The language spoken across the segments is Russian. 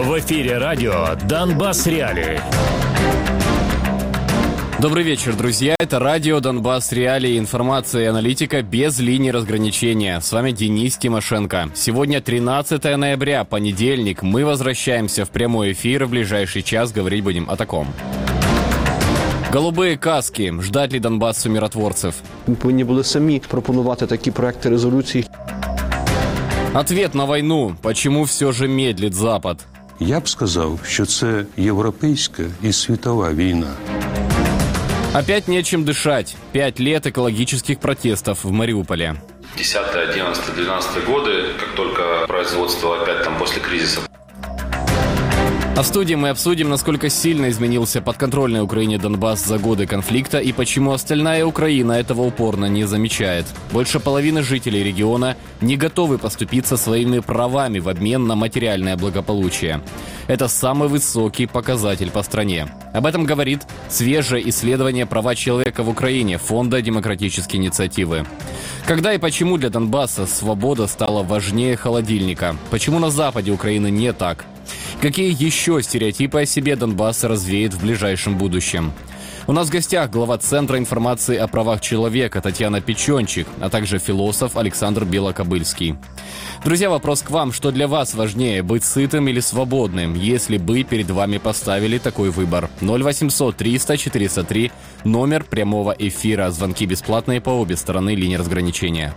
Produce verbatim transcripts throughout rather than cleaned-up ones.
В эфире радио «Донбасс Реалии». Добрый вечер, друзья. Это радио «Донбасс Реалии». Информация и аналитика без линии разграничения. С вами Денис Тимошенко. Сегодня тринадцатое ноября, понедельник. Мы возвращаемся в прямой эфир. В ближайший час говорить будем о таком. Голубые каски. Ждать ли Донбассу миротворцев? Ми повинні були самі пропонувати такі проекти резолюцій. Ответ на войну. Почему все же медлит Запад? Я б сказав, що це європейська і світова війна. Опять нечем дышать. Пять лет экологических протестов в Мариуполе. десятый, одиннадцатый, двенадцатый годы, как только производство опять там после кризиса. А в студии мы обсудим, насколько сильно изменился подконтрольный Украине Донбасс за годы конфликта и почему остальная Украина этого упорно не замечает. Больше половины жителей региона не готовы поступиться своими правами в обмен на материальное благополучие. Это самый высокий показатель по стране. Об этом говорит свежее исследование «Права человека в Украине» Фонда демократической инициативы. Когда и почему для Донбасса свобода стала важнее холодильника? Почему на западе Украины не так? Какие еще стереотипы о себе Донбасс развеет в ближайшем будущем? У нас в гостях глава Центра информации о правах человека Татьяна Печенчик, а также философ Александр Белокобыльский. Друзья, вопрос к вам. Что для вас важнее, быть сытым или свободным, если бы перед вами поставили такой выбор? ноль восемьсот триста четыреста три, номер прямого эфира. Звонки бесплатные по обе стороны линии разграничения.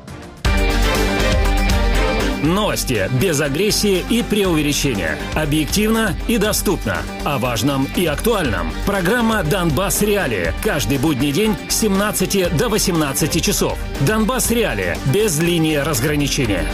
Новости без агрессии и преувеличения. Объективно и доступно. О важном и актуальном. Программа «Донбасс Реалии». Каждый будний день с семнадцати до восемнадцати часов. «Донбасс Реалии» без линии разграничения.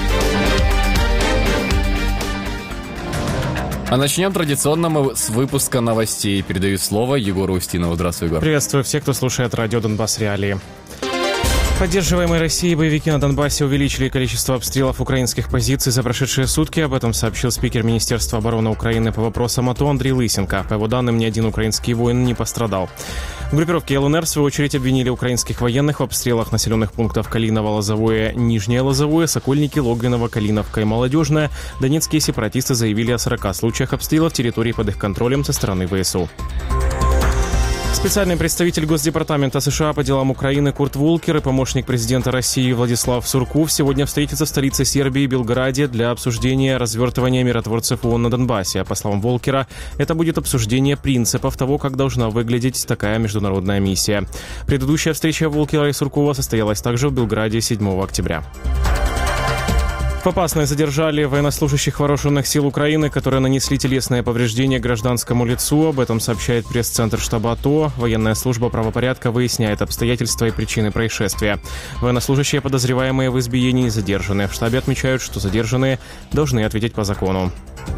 А начнем традиционно мы с выпуска новостей. Передаю слово Егору Устинову. Здравствуй, Егор. Приветствую всех, кто слушает радио «Донбасс Реалии». Поддерживаемые Россией боевики на Донбассе увеличили количество обстрелов украинских позиций за прошедшие сутки. Об этом сообщил спикер Министерства обороны Украины по вопросам АТО Андрей Лысенко. По его данным, ни один украинский воин не пострадал. В группировке ЛНР, в свою очередь, обвинили украинских военных в обстрелах населенных пунктов Калиново, Лозовое, Нижнее Лозовое, Сокольники, Логвиново, Калиновка и Молодежная. Донецкие сепаратисты заявили о сорока случаях обстрелов территорий под их контролем со стороны ВСУ. Специальный представитель Госдепартамента США по делам Украины Курт Волкер и помощник президента России Владислав Сурков сегодня встретятся в столице Сербии Белграде для обсуждения развертывания миротворцев ООН на Донбассе. По словам Волкера, это будет обсуждение принципов того, как должна выглядеть такая международная миссия. Предыдущая встреча Волкера и Суркова состоялась также в Белграде седьмого октября. В Попасной задержали военнослужащих вооруженных сил Украины, которые нанесли телесные повреждения гражданскому лицу. Об этом сообщает пресс-центр штаба АТО. Военная служба правопорядка выясняет обстоятельства и причины происшествия. Военнослужащие, подозреваемые в избиении, задержаны. В штабе отмечают, что задержанные должны ответить по закону.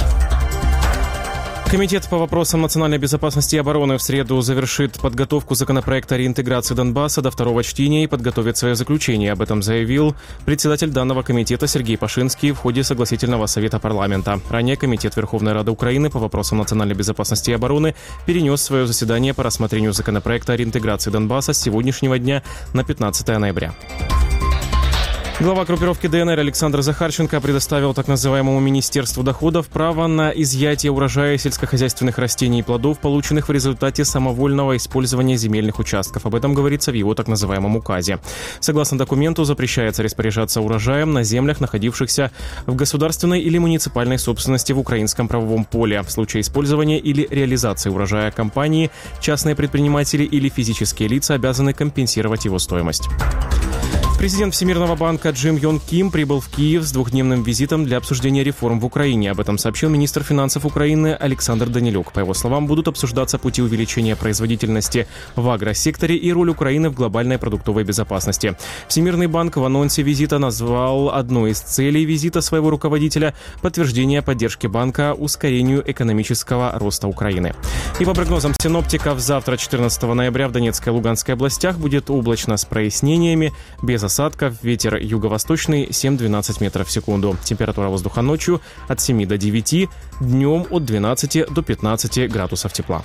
Комитет по вопросам национальной безопасности и обороны в среду завершит подготовку законопроекта о реинтеграции Донбасса до второго чтения и подготовит свое заключение. Об этом заявил председатель данного комитета Сергей Пашинский в ходе согласительного совета парламента. Ранее Комитет Верховной Рады Украины по вопросам национальной безопасности и обороны перенес свое заседание по рассмотрению законопроекта о реинтеграции Донбасса с сегодняшнего дня на пятнадцатое ноября. Глава группировки ДНР Александр Захарченко предоставил так называемому Министерству доходов право на изъятие урожая сельскохозяйственных растений и плодов, полученных в результате самовольного использования земельных участков. Об этом говорится в его так называемом указе. Согласно документу, запрещается распоряжаться урожаем на землях, находившихся в государственной или муниципальной собственности в украинском правовом поле. В случае использования или реализации урожая компании, частные предприниматели или физические лица обязаны компенсировать его стоимость. Президент Всемирного банка Джим Йонг Ким прибыл в Киев с двухдневным визитом для обсуждения реформ в Украине. Об этом сообщил министр финансов Украины Александр Данилюк. По его словам, будут обсуждаться пути увеличения производительности в агросекторе и роль Украины в глобальной продуктовой безопасности. Всемирный банк в анонсе визита назвал одной из целей визита своего руководителя подтверждение поддержки банка ускорению экономического роста Украины. И по прогнозам синоптиков, завтра, четырнадцатого ноября, в Донецкой и Луганской областях будет облачно с прояснениями, без осадков, ветер юго-восточный семь-двенадцать метров в секунду. Температура воздуха ночью от семи до девяти, днем от двенадцати до пятнадцати градусов тепла.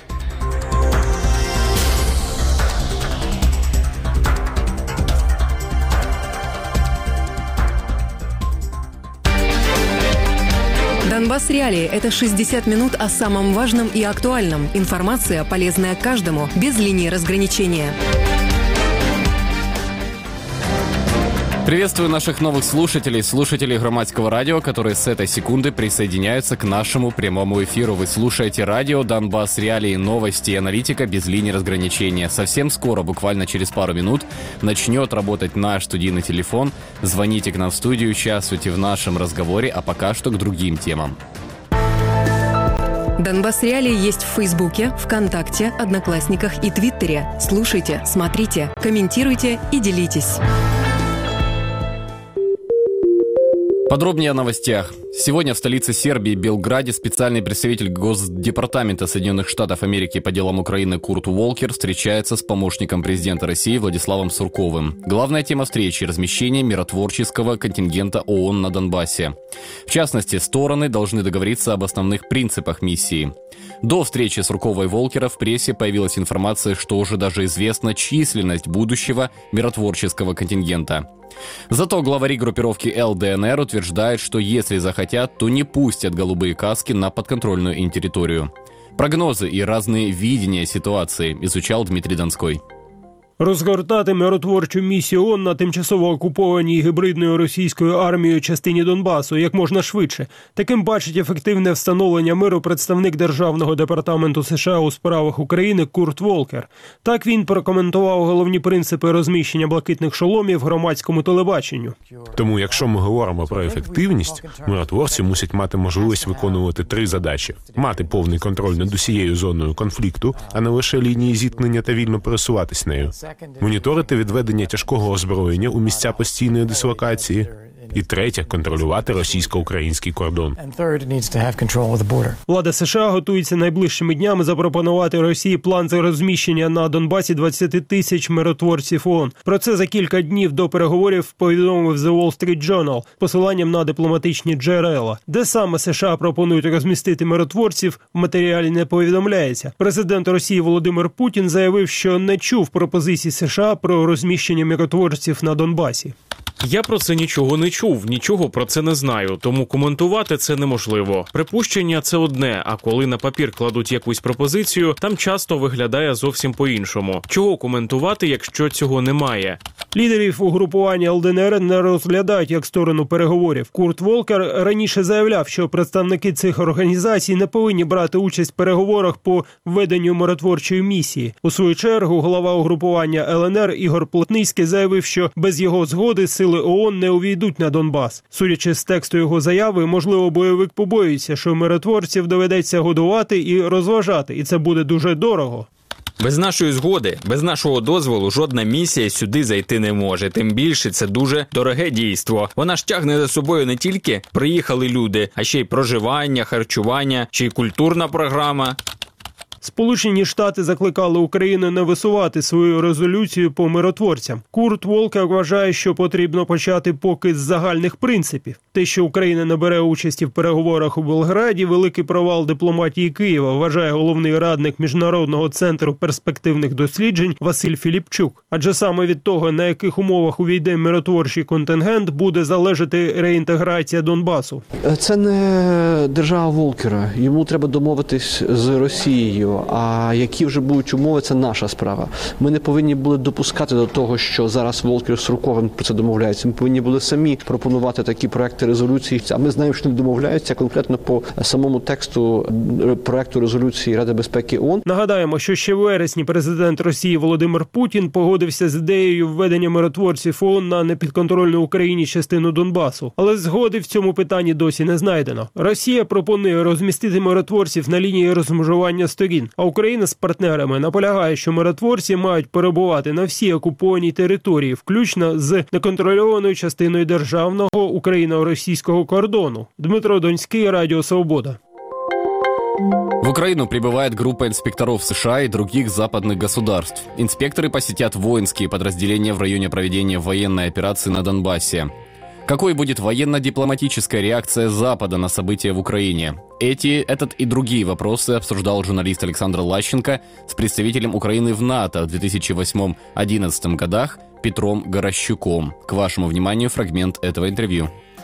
Донбасс Реалии – это шестьдесят минут о самом важном и актуальном. Информация, полезная каждому, без линии разграничения. Приветствую наших новых слушателей, слушателей Громадского радио, которые с этой секунды присоединяются к нашему прямому эфиру. Вы слушаете радио «Донбасс Реалии», новости и аналитика без линии разграничения. Совсем скоро, буквально через пару минут, начнет работать наш студийный телефон. Звоните к нам в студию, участвуйте в нашем разговоре, а пока что к другим темам. Донбасс Реалии есть в Фейсбуке, ВКонтакте, Одноклассниках и Твиттере. Слушайте, смотрите, комментируйте и делитесь. Подробнее о новостях. Сегодня в столице Сербии, Белграде, специальный представитель Госдепартамента Соединенных Штатов Америки по делам Украины Курт Волкер встречается с помощником президента России Владиславом Сурковым. Главная тема встречи – размещение миротворческого контингента ООН на Донбассе. В частности, стороны должны договориться об основных принципах миссии. До встречи Суркова и Волкера в прессе появилась информация, что уже даже известна численность будущего миротворческого контингента. Зато главари группировки эл дэ эн эр утверждают, что если захотят, то не пустят голубые каски на подконтрольную им территорию. Прогнозы и разные видения ситуации изучал Дмитрий Донской. Розгортати миротворчу місію ООН на тимчасово окупованій гібридною російською армією частині Донбасу як можна швидше. Таким бачить ефективне встановлення миру представник Державного департаменту США у справах України Курт Волкер. Так він прокоментував головні принципи розміщення блакитних шоломів громадському телебаченню. Тому, якщо ми говоримо про ефективність, миротворці мусять мати можливість виконувати три задачі. Мати повний контроль над усією зоною конфлікту, а не лише лінії зіткнення та вільно пересуватись нею. Моніторити відведення тяжкого озброєння у місця постійної дислокації. І третє – контролювати російсько-український кордон. Влада США готується найближчими днями запропонувати Росії план за розміщення на Донбасі двадцять тисяч миротворців ООН. Про це за кілька днів до переговорів повідомив The Wall Street Journal з посиланням на дипломатичні джерела. Де саме США пропонують розмістити миротворців, в матеріалі не повідомляється. Президент Росії Володимир Путін заявив, що не чув пропозицій США про розміщення миротворців на Донбасі. Я про це нічого не чув, нічого про це не знаю, тому коментувати це неможливо. Припущення – це одне, а коли на папір кладуть якусь пропозицію, там часто виглядає зовсім по-іншому. Чого коментувати, якщо цього немає? Лідерів угрупування ел де ен ер не розглядають як сторону переговорів. Курт Волкер раніше заявляв, що представники цих організацій не повинні брати участь в переговорах по введенню миротворчої місії. У свою чергу голова угрупування ел ен ер Ігор Плотницький заявив, що без його згоди сили ООН не увійдуть на Донбас. Судячи з тексту його заяви, можливо, бойовик побоюється, що миротворців доведеться годувати і розважати, і це буде дуже дорого. Без нашої згоди, без нашого дозволу жодна місія сюди зайти не може. Тим більше це дуже дороге дійство. Вона ж тягне за собою не тільки приїхали люди, а ще й проживання, харчування, ще й культурна програма. Сполучені Штати закликали Україну не висувати свою резолюцію по миротворцям. Курт Волкер вважає, що потрібно почати поки з загальних принципів. Те, що Україна не бере участі в переговорах у Белграді, великий провал дипломатії Києва, вважає головний радник Міжнародного центру перспективних досліджень Василь Філіпчук. Адже саме від того, на яких умовах увійде миротворчий контингент, буде залежати реінтеграція Донбасу. Це не держава Волкера. Йому треба домовитись з Росією. А які вже будуть умови, це наша справа. Ми не повинні були допускати до того, що зараз Волкер з Сурковим про це домовляється. Ми повинні були самі пропонувати такі проекти резолюції. А ми знаємо, що не домовляються конкретно по самому тексту проекту резолюції Ради безпеки ООН. Нагадаємо, що ще в вересні президент Росії Володимир Путін погодився з ідеєю введення миротворців ООН на непідконтрольну Україні частину Донбасу. Але згоди в цьому питанні досі не знайдено. Росія пропонує розмістити миротворців на лінії розмежування сторін. А Україна з партнерами наполягає, що миротворці мають перебувати на всій окупованій території, включно з неконтрольованою частиною державного україно-російського кордону. Дмитро Донський, Радіо Свобода. В Украину прибывает группа инспекторов США и других западных государств. Инспекторы посетят воинские подразделения в районе проведения военной операции на Донбассе. Какой будет военно-дипломатическая реакция Запада на события в Украине? Эти, этот и другие вопросы обсуждал журналист Александр Лащенко с представителем Украины в НАТО в две тысячи восьмом — две тысячи одиннадцатом годах Петром Горощуком. К вашему вниманию фрагмент этого интервью.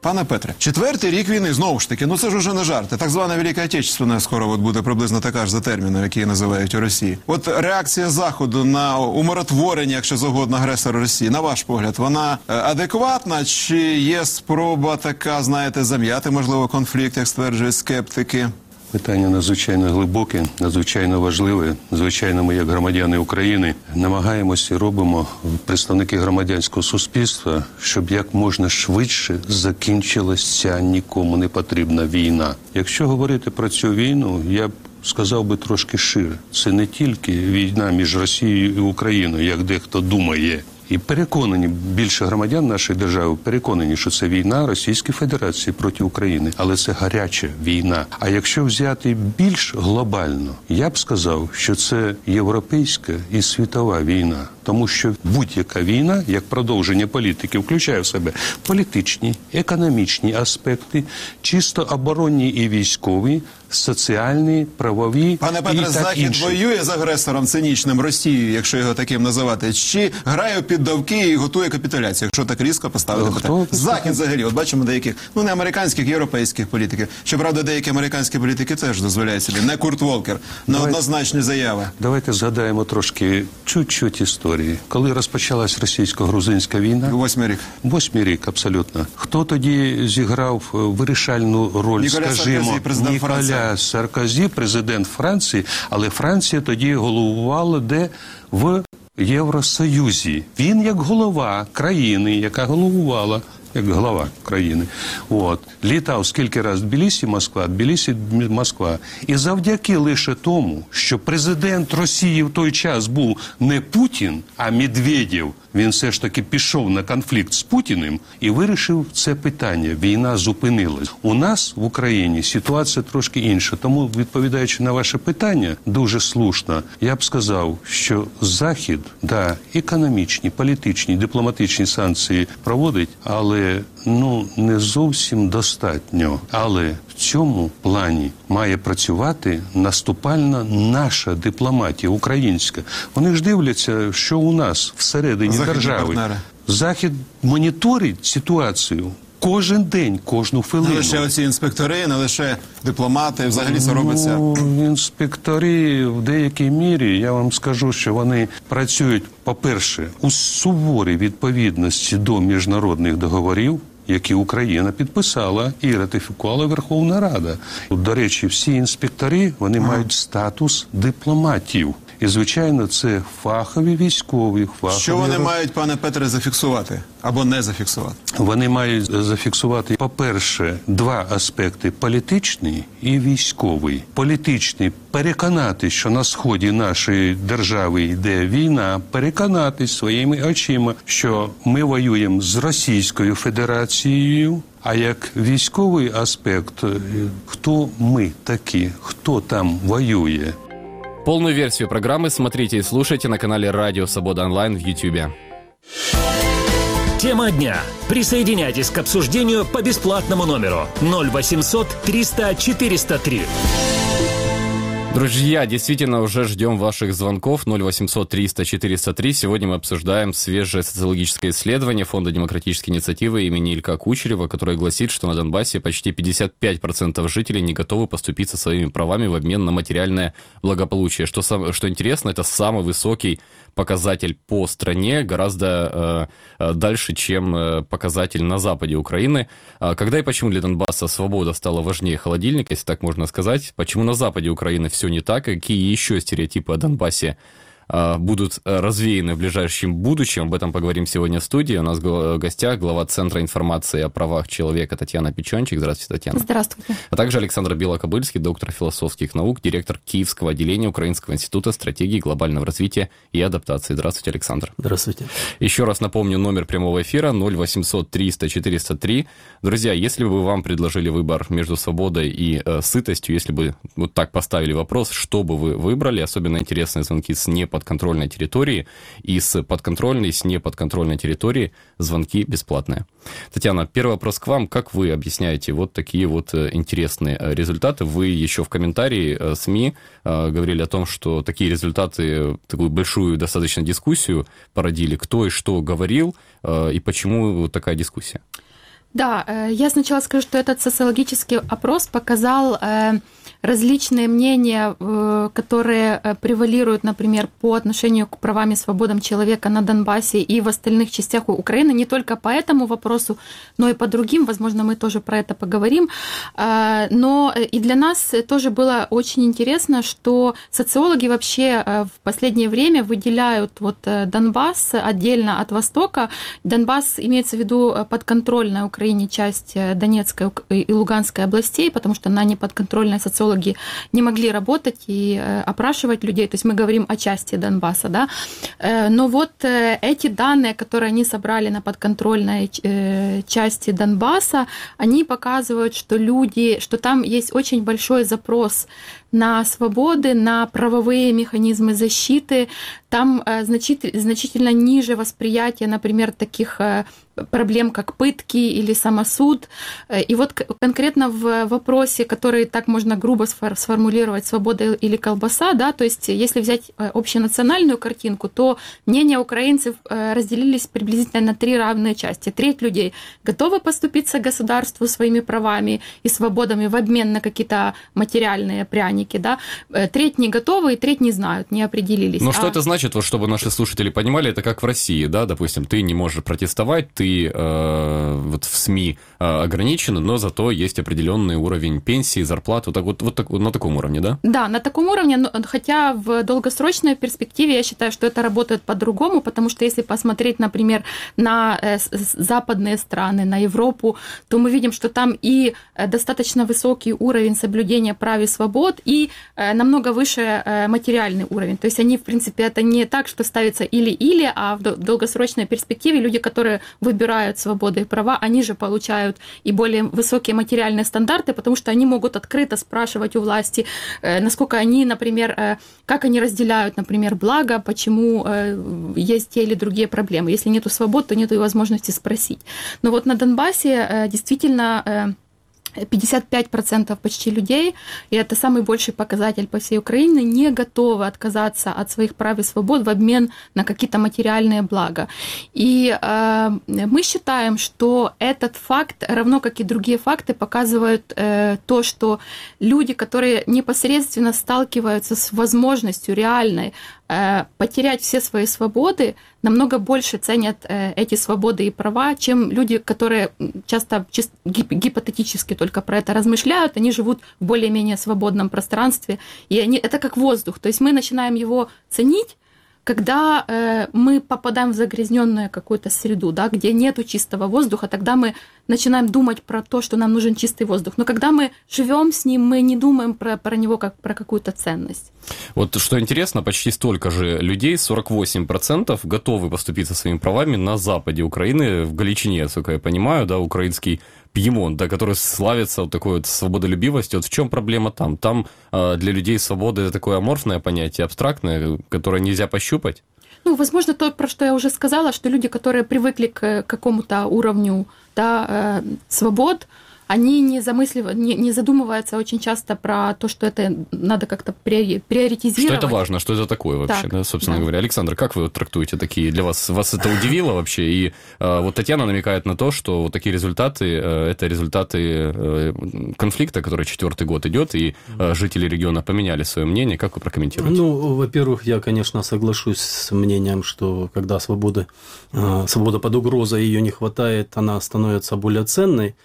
Пане Петре, четвертий рік війни, знову ж таки, ну це ж уже не жарти. Так звана Велика Отечественна скоро от буде приблизно така ж за терміном, який називають у Росії. От реакція Заходу на умиротворення, якщо завгодно, агресора Росії, на ваш погляд, вона адекватна чи є спроба така, знаєте, зам'яти, можливо, конфлікт, як стверджують скептики? Питання надзвичайно глибоке, надзвичайно важливе. Звичайно, ми, як громадяни України, намагаємося і робимо, представники громадянського суспільства, щоб як можна швидше закінчилась ця нікому не потрібна війна. Якщо говорити про цю війну, я б сказав би трошки шире. Це не тільки війна між Росією і Україною, як дехто думає. І переконані, більше громадян нашої держави переконані, що це війна Російської Федерації проти України. Але це гаряча війна. А якщо взяти більш глобально, я б сказав, що це європейська і світова війна. Тому що будь-яка війна, як продовження політики, включає в себе політичні, економічні аспекти, чисто оборонні і військові, соціальні, правові. Пане Петре, Захід інші. Воює з агресором цинічним Росією, якщо його таким називати, чи грає під давки і готує капітуляцію, якщо так різко поставити питання? Захід взагалі, от бачимо деяких, ну не американських, європейських політиків. Щоправда, деякі американські політики теж дозволяють собі, не Курт Волкер, неоднозначні заяви. Давайте згадаємо трошки чуть-чуть історії. Коли розпочалась російсько-грузинська війна? Восьмий рік. Восьмий рік, абсолютно. Хто тоді зіграв вирішальну роль, Ніколя скажімо, Саркозі, президент Ніколя Франції. Саркозі, президент Франції, але Франція тоді головувала де? В Євросоюзі. Він як голова країни, яка головувала, як глава країни. От. Літав скільки раз Тбілісі, Москва, Тбілісі, Москва. І завдяки лише тому, що президент Росії в той час був не Путін, а Медведєв, він все ж таки пішов на конфлікт з Путіним і вирішив це питання. Війна зупинилась. У нас в Україні ситуація трошки інша. Тому, відповідаючи на ваше питання, дуже слушно, я б сказав, що Захід, да, економічні, політичні, дипломатичні санкції проводить, але ну не зовсім достатньо. Але в цьому плані має працювати наступальна наша дипломатія, українська. Вони ж дивляться, що у нас всередині Західні держави. Партнери. Захід моніторить ситуацію кожен день, кожну хвилину. Не лише оці інспектори, не лише дипломати, взагалі це робиться. Ну, інспектори в деякій мірі, я вам скажу, що вони працюють, по-перше, у суворій відповідності до міжнародних договорів, які Україна підписала і ратифікувала Верховна Рада. До речі, всі інспектори, вони ага. мають статус дипломатів. І, звичайно, це фахові військові, фахові... Що вони мають, пане Петре, зафіксувати? Або не зафіксувати? Вони мають зафіксувати, по-перше, два аспекти – політичний і військовий. Політичний – переконати, що на сході нашої держави йде війна, переконати своїми очима, що ми воюємо з Російською Федерацією. А як військовий аспект – хто ми такі, хто там воює? Полную версию программы смотрите и слушайте на канале Радио Свобода Онлайн в Ютьюбе. Тема дня. Присоединяйтесь к обсуждению по бесплатному номеру ноль восемьсот триста четыреста три. Друзья, действительно, уже ждем ваших звонков. ноль восемьсот триста четыреста три. Сегодня мы обсуждаем свежее социологическое исследование Фонда демократической инициативы имени Илька Кучерева, которое гласит, что на Донбассе почти пятьдесят пять процентов жителей не готовы поступиться своими правами в обмен на материальное благополучие. Что, сам, что интересно, это самый высокий показатель по стране, гораздо э, дальше, чем э, показатель на западе Украины. А когда и почему для Донбасса свобода стала важнее холодильника, если так можно сказать? Почему на западе Украины все не так? Какие еще стереотипы о Донбассе э, будут развеяны в ближайшем будущем? Об этом поговорим сегодня в студии. У нас в гостях глава Центра информации о правах человека Татьяна Печенчик. Здравствуйте, Татьяна. Здравствуйте. А также Александр Белокобыльский, доктор философских наук, директор Киевского отделения Украинского института стратегии глобального развития и адаптации. Здравствуйте, Александр. Здравствуйте. Еще раз напомню номер прямого эфира ноль восемьсот триста четыреста три. Друзья, если бы вам предложили выбор между свободой и э, сытостью, если бы вот так поставили вопрос, что бы вы выбрали, особенно интересные звонки с неподконтрольной территории, и с подконтрольной, с неподконтрольной территории звонки бесплатные. Татьяна, первый вопрос к вам. Как вы объясняете вот такие вот интересные результаты? Вы еще в комментарии СМИ говорили о том, что такие результаты, такую большую достаточно дискуссию породили. Кто и что говорил, и почему такая дискуссия? Да, я сначала скажу, что этот социологический опрос показал различные мнения, которые превалируют, например, по отношению к правам и свободам человека на Донбассе и в остальных частях Украины, не только по этому вопросу, но и по другим, возможно, мы тоже про это поговорим. Но и для нас тоже было очень интересно, что социологи вообще в последнее время выделяют вот Донбасс отдельно от Востока. Донбасс имеется в виду подконтрольная Украине часть Донецкой и Луганской областей, потому что она не подконтрольная, социологи не могли работать и опрашивать людей, то есть мы говорим о части Донбасса, да. Но вот эти данные, которые они собрали на подконтрольной части Донбасса, они показывают, что люди, что там есть очень большой запрос на свободы, на правовые механизмы защиты, там значительно ниже восприятие, например, таких проблем, как пытки или самосуд. И вот конкретно в вопросе, который так можно грубо сформулировать, свобода или колбаса, да, то есть если взять общенациональную картинку, то мнения украинцев разделились приблизительно на три равные части. Треть людей готовы поступиться государству своими правами и свободами в обмен на какие-то материальные пряники, да. Треть не готовы, и треть не знают, не определились. Но а... что это значит, вот, чтобы наши слушатели понимали, это как в России, да, допустим, ты не можешь протестовать, ты э, вот в СМИ э, ограничен, но зато есть определенный уровень пенсии, зарплат, вот, так, вот, вот так, на таком уровне, да? Да, на таком уровне, но, хотя в долгосрочной перспективе я считаю, что это работает по-другому, потому что если посмотреть, например, на э, западные страны, на Европу, то мы видим, что там и достаточно высокий уровень соблюдения прав и свобод, и э, намного выше э, материальный уровень. То есть они, в принципе, это не так, что ставится или-или, а в долгосрочной перспективе люди, которые выбирают свободы и права, они же получают и более высокие материальные стандарты, потому что они могут открыто спрашивать у власти, насколько они, например, как они разделяют, например, благо, почему есть те или другие проблемы. Если нету свобод, то нету и возможности спросить. Но вот на Донбассе действительно пятьдесят пять процентов почти людей, и это самый большой показатель по всей Украине, не готовы отказаться от своих прав и свобод в обмен на какие-то материальные блага. И э, мы считаем, что этот факт, равно как и другие факты, показывают э, то, что люди, которые непосредственно сталкиваются с возможностью реальной э, потерять все свои свободы, намного больше ценят э, эти свободы и права, чем люди, которые часто чисто гипотетически только про это размышляют, они живут в более-менее свободном пространстве, и они, это как воздух, то есть мы начинаем его ценить, когда э, мы попадаем в загрязненную какую-то среду, да, где нету чистого воздуха, тогда мы начинаем думать про то, что нам нужен чистый воздух. Но когда мы живем с ним, мы не думаем про, про него как про какую-то ценность. Вот что интересно, почти столько же людей, сорок восемь процентов, готовы поступиться своими правами на западе Украины, в Галичине, насколько я понимаю, да, украинский Пьемонт, да, который славится вот такой вот свободолюбивостью. Вот в чем проблема там? Там э, для людей свобода это такое аморфное понятие, абстрактное, которое нельзя пощупать? Ну, возможно, то, про что я уже сказала, что люди, которые привыкли к какому-то уровню, да, э, свобод, они не замысливают, не, не задумываются очень часто про то, что это надо как-то приоритизировать. Что это важно, что это такое вообще, так, да, собственно да. говоря. Александр, как вы вот трактуете такие, для вас, вас это удивило вообще? И э, вот Татьяна намекает на то, что вот такие результаты, э, это результаты э, конфликта, который четвертый год идет, и э, жители региона поменяли свое мнение. Как вы прокомментируете? Ну, во-первых, я, конечно, соглашусь с мнением, что когда свобода, э, свобода под угрозой, ее не хватает, она становится более ценной.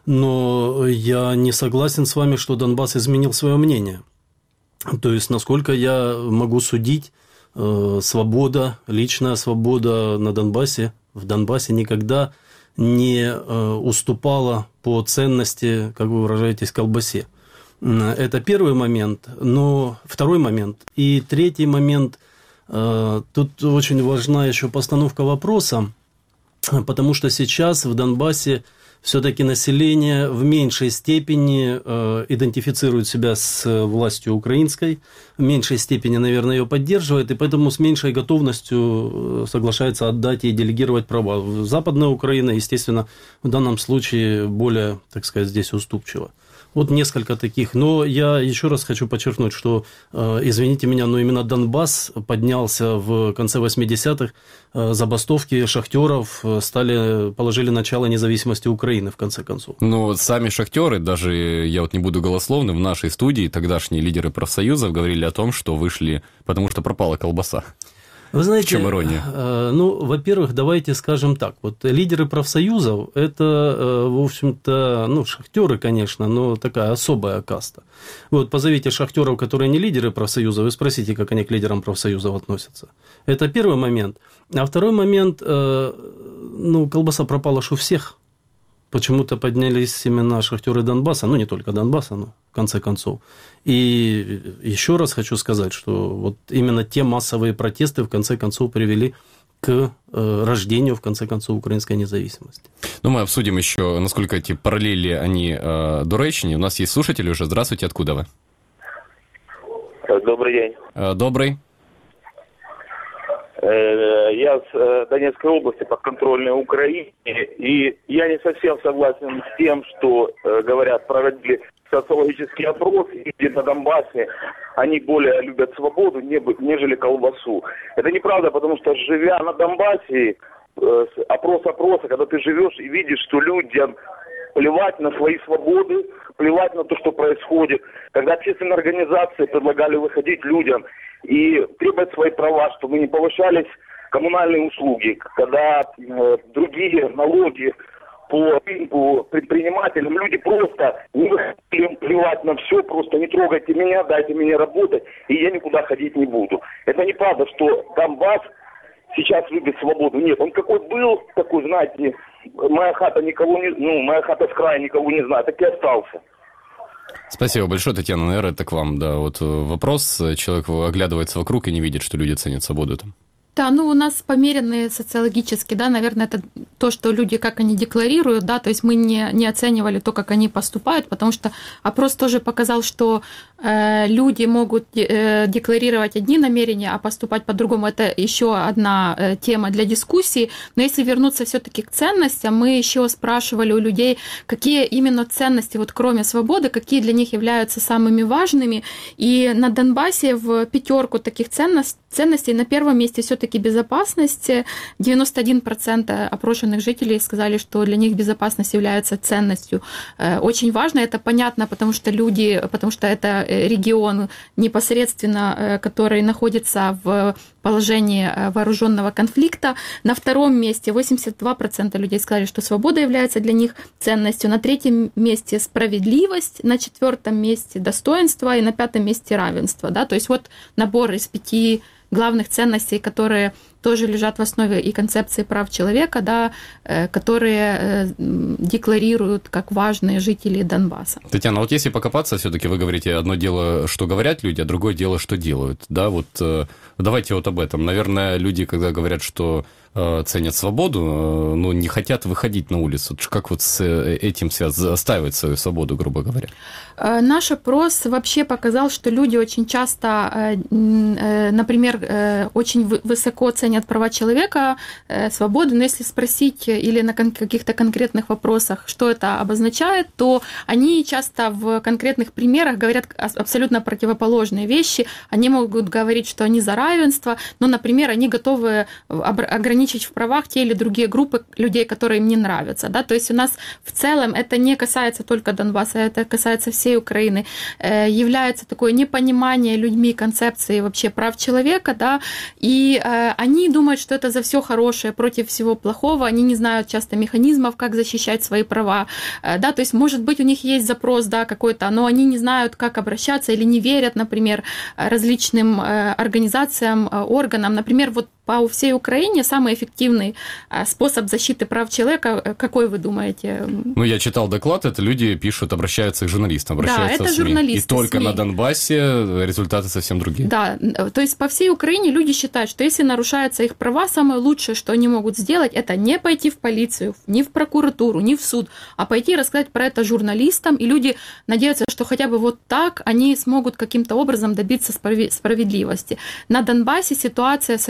Но я не согласен с вами, что Донбасс изменил свое мнение. То есть, насколько я могу судить, свобода, личная свобода на Донбассе, в Донбассе никогда не уступала по ценности, как вы выражаетесь, колбасе. Это первый момент. Но второй момент. И третий момент. Тут очень важна еще постановка вопроса, потому что сейчас в Донбассе все-таки население в меньшей степени э, идентифицирует себя с властью украинской, в меньшей степени, наверное, ее поддерживает, и поэтому с меньшей готовностью соглашается отдать и делегировать права. Западная Украина, естественно, в данном случае более, так сказать, здесь уступчива. Вот несколько таких. Но я еще раз хочу подчеркнуть, что, извините меня, но именно Донбасс поднялся в конце восьмидесятых, забастовки шахтеров стали, положили начало независимости Украины, в конце концов. Ну, вот сами шахтеры, даже, я вот не буду голословным, в нашей студии тогдашние лидеры профсоюзов говорили о том, что вышли, потому что пропала колбаса. Вы знаете, в чем ирония? Ну, во-первых, давайте скажем так. Вот лидеры профсоюзов – это, в общем-то, ну, шахтеры, конечно, но такая особая каста. Вот позовите шахтеров, которые не лидеры профсоюзов, и спросите, как они к лидерам профсоюзов относятся. Это первый момент. А второй момент, ну, колбаса пропала ж у всех. Почему-то поднялись именно шахтеры Донбасса, ну, не только Донбасса, но в конце концов. И еще раз хочу сказать, что вот именно те массовые протесты в конце концов привели к рождению, в конце концов, украинской независимости. Ну, мы обсудим еще, насколько эти параллели, они э, доречны. У нас есть слушатели уже. Здравствуйте, откуда вы? Добрый день. Э, добрый. Я с Донецкой области, подконтрольной Украине, и я не совсем согласен с тем, что, говорят, проводили социологический опрос, и где на Донбассе они более любят свободу, нежели колбасу. Это неправда, потому что, живя на Донбассе, опрос опроса, когда ты живешь и видишь, что людям плевать на свои свободы, плевать на то, что происходит. Когда общественные организации предлагали выходить людям и требовать свои права, чтобы не повышались коммунальные услуги, когда э, другие налоги по рынку предпринимателям, люди просто не выходили, плевать на все, просто не трогайте меня, дайте мне работать, и я никуда ходить не буду. Это неправда, что Донбасс сейчас любит свободу. Нет, он какой был, такой, знаете, моя хата никого не, ну, моя хата с края никого не знает, так и остался. Спасибо большое, Татьяна. Наверное, это к вам, да. Вот вопрос. Человек оглядывается вокруг и не видит, что люди ценят свободу там. Да, ну у нас померенные социологически, да, наверное, это то, что люди, как они декларируют, да, то есть мы не, не оценивали то, как они поступают, потому что опрос тоже показал, что э, люди могут э, декларировать одни намерения, а поступать по-другому. Это еще одна э, тема для дискуссии. Но если вернуться все-таки к ценностям, мы еще спрашивали у людей, какие именно ценности, вот кроме свободы, какие для них являются самыми важными. И на Донбассе в пятерку таких ценностей, ценностей на первом месте все-таки безопасность. девяносто один процент опрошенных жителей сказали, что для них безопасность является ценностью. Очень важно, это понятно, потому что люди, потому что это регион непосредственно, который находится в положении вооруженного конфликта. На втором месте восемьдесят два процента людей сказали, что свобода является для них ценностью. На третьем месте справедливость, на четвертом месте достоинство и на пятом месте равенство. Да? То есть вот набор из пяти главных ценностей, которые тоже лежат в основе и концепции прав человека, да, которые декларируют как важные жители Донбасса. Татьяна, вот если покопаться, все-таки вы говорите, одно дело, что говорят люди, а другое дело, что делают. Да, вот давайте вот об этом. Наверное, люди, когда говорят, что ценят свободу, но не хотят выходить на улицу. Как вот с этим связано, отстаивать свою свободу, грубо говоря? Наш опрос вообще показал, что люди очень часто, например, очень высоко ценят права человека, свободу, но если спросить или на каких-то конкретных вопросах, что это обозначает, то они часто в конкретных примерах говорят абсолютно противоположные вещи. Они могут говорить, что они за равенство, но, например, они готовы ограничить в правах те или другие группы людей, которые им не нравятся. Да? То есть у нас в целом это не касается только Донбасса, это касается всей Украины. Э, является такое непонимание людьми концепции вообще прав человека, да? И э, они думают, что это за все хорошее против всего плохого, они не знают часто механизмов, как защищать свои права. Э, да? То есть, может быть, у них есть запрос, да, какой-то, но они не знают, как обращаться или не верят, например, различным э, организациям, э, органам. Например, вот по всей Украине самый эффективный способ защиты прав человека, какой вы думаете? Ну, я читал доклад, это люди пишут, обращаются к журналистам, обращаются да, это в СМИ. журналисты, И только СМИ. На Донбассе результаты совсем другие. Да, то есть по всей Украине люди считают, что если нарушаются их права, самое лучшее, что они могут сделать, это не пойти в полицию, ни в прокуратуру, ни в суд, а пойти рассказать про это журналистам, и люди надеются, что хотя бы вот так они смогут каким-то образом добиться справедливости. На Донбассе ситуация совершенно другая.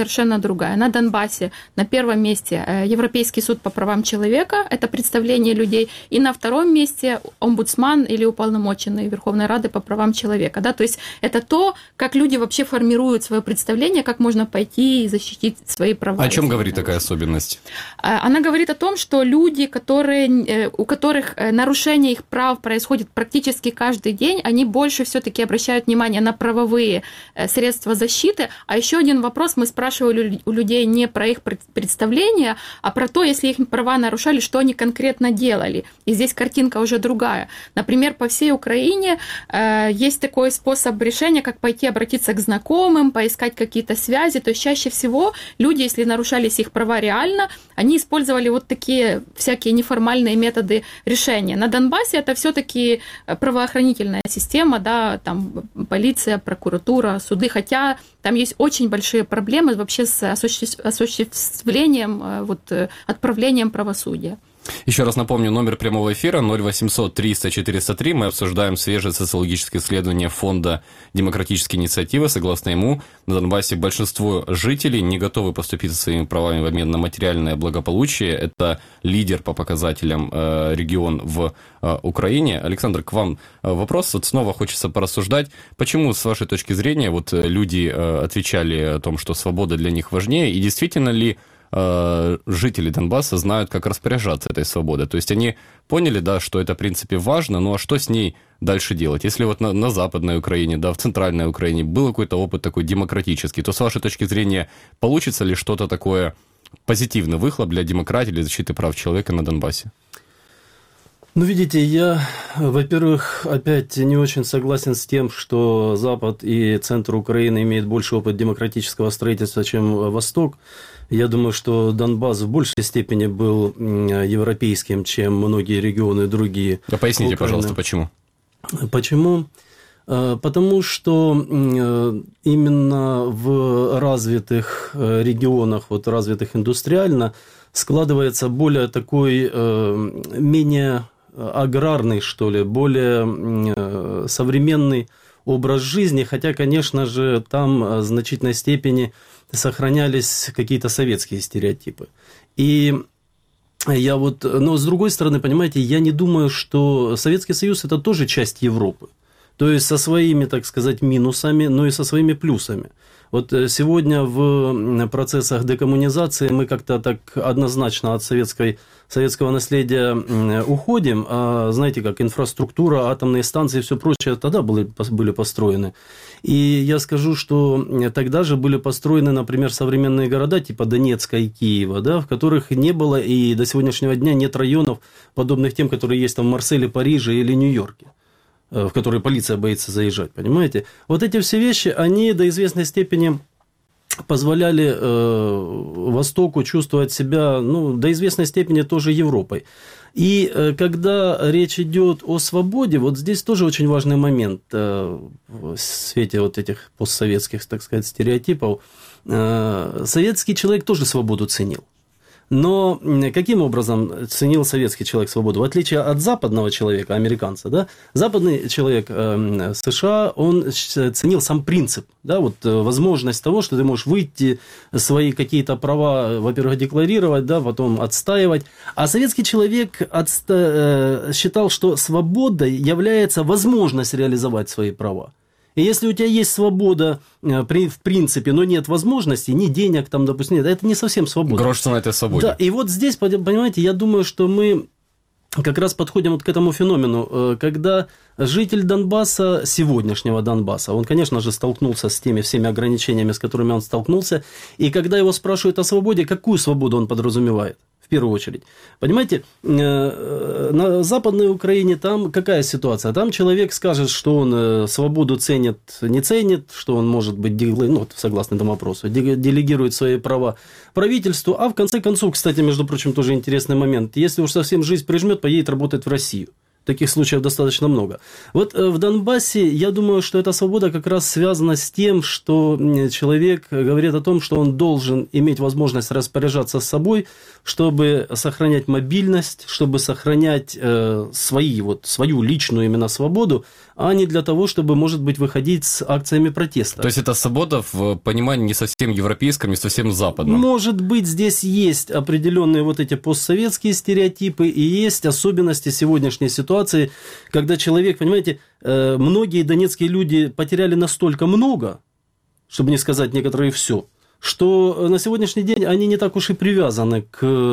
другая. На Донбассе на первом месте Европейский суд по правам человека, это представление людей, и на втором месте омбудсман или уполномоченный Верховной Рады по правам человека. Да? То есть это то, как люди вообще формируют свое представление, как можно пойти и защитить свои права. О чем говорит такая особенность? Она говорит о том, что люди, которые, у которых нарушение их прав происходит практически каждый день, они больше все-таки обращают внимание на правовые средства защиты. А еще один вопрос, мы спрашивали у людей не про их представления, а про то, если их права нарушали, что они конкретно делали. И здесь картинка уже другая. Например, по всей Украине э, есть такой способ решения, как пойти обратиться к знакомым, поискать какие-то связи. То есть чаще всего люди, если нарушались их права реально, они использовали вот такие всякие неформальные методы решения. На Донбассе это все-таки правоохранительная система, да, там полиция, прокуратура, суды, хотя там есть очень большие проблемы вообще с осуществлением, вот, отправлением правосудия. Еще раз напомню, номер прямого эфира ноль восемьсот триста четыреста три. Мы обсуждаем свежее социологическое исследование Фонда демократической инициативы. Согласно ему, на Донбассе большинство жителей не готовы поступиться своими правами в обмен на материальное благополучие. Это лидер по показателям э, регион в э, Украине. Александр, к вам вопрос. Вот снова хочется порассуждать. Почему, с вашей точки зрения, вот люди э, отвечали о том, что свобода для них важнее, и действительно ли жители Донбасса знают, как распоряжаться этой свободой? То есть они поняли, да, что это, в принципе, важно, ну а что с ней дальше делать? Если вот на, на Западной Украине, да, в Центральной Украине был какой-то опыт такой демократический, то с вашей точки зрения получится ли что-то такое, позитивный выхлоп для демократии, для защиты прав человека на Донбассе? Ну, видите, я, во-первых, опять не очень согласен с тем, что Запад и центр Украины имеют больше опыт демократического строительства, чем Восток. Я думаю, что Донбасс в большей степени был европейским, чем многие регионы другие. А поясните, Украины. Пожалуйста, почему? Почему? Потому что именно в развитых регионах, вот развитых индустриально, складывается более такой, менее аграрный, что ли, более современный образ жизни, хотя, конечно же, там в значительной степени сохранялись какие-то советские стереотипы. И я вот, но с другой стороны, понимаете, я не думаю, что Советский Союз – это тоже часть Европы. То есть со своими, так сказать, минусами, но и со своими плюсами. Вот сегодня в процессах декоммунизации мы как-то так однозначно от советской, советского наследия уходим. А знаете, как инфраструктура, атомные станции и все прочее тогда были, были построены. И я скажу, что тогда же были построены, например, современные города типа Донецка и Киева, да, в которых не было и до сегодняшнего дня нет районов, подобных тем, которые есть там в Марселе, Париже или Нью-Йорке, в которые полиция боится заезжать, понимаете? Вот эти все вещи, они до известной степени позволяли э, Востоку чувствовать себя, ну, до известной степени тоже Европой. И э, когда речь идет о свободе, вот здесь тоже очень важный момент э, в свете вот этих постсоветских, так сказать, стереотипов. Э, советский человек тоже свободу ценил. Но каким образом ценил советский человек свободу? В отличие от западного человека, американца, да, западный человек э, США, он ценил сам принцип, да, вот возможность того, что ты можешь выйти, свои какие-то права, во-первых, декларировать, да, потом отстаивать. А советский человек отста- э, считал, что свободой является возможность реализовать свои права. И если у тебя есть свобода в принципе, но нет возможности, ни денег там, допустим, нет, это не совсем свобода. Грош цена этой свободе. Да, и вот здесь, понимаете, я думаю, что мы как раз подходим вот к этому феномену, когда житель Донбасса, сегодняшнего Донбасса, он, конечно же, столкнулся с теми всеми ограничениями, с которыми он столкнулся, и когда его спрашивают о свободе, какую свободу он подразумевает? В первую очередь. Понимаете, на Западной Украине там какая ситуация? Там человек скажет, что он свободу ценит, не ценит, что он может быть, ну, согласно этому вопросу, делегирует свои права правительству, а в конце концов, кстати, между прочим, тоже интересный момент, если уж совсем жизнь прижмет, поедет работать в Россию. таких случаев достаточно много. Вот в Донбассе, я думаю, что эта свобода как раз связана с тем, что человек говорит о том, что он должен иметь возможность распоряжаться собой, чтобы сохранять мобильность, чтобы сохранять э, свои, вот, свою личную именно свободу, а не для того, чтобы, может быть, выходить с акциями протеста. То есть это свобода в понимании не совсем европейском, не совсем западном? Может быть, здесь есть определенные вот эти постсоветские стереотипы и есть особенности сегодняшней ситуации, когда человек, понимаете, э, многие донецкие люди потеряли настолько много, чтобы не сказать некоторые все, что на сегодняшний день они не так уж и привязаны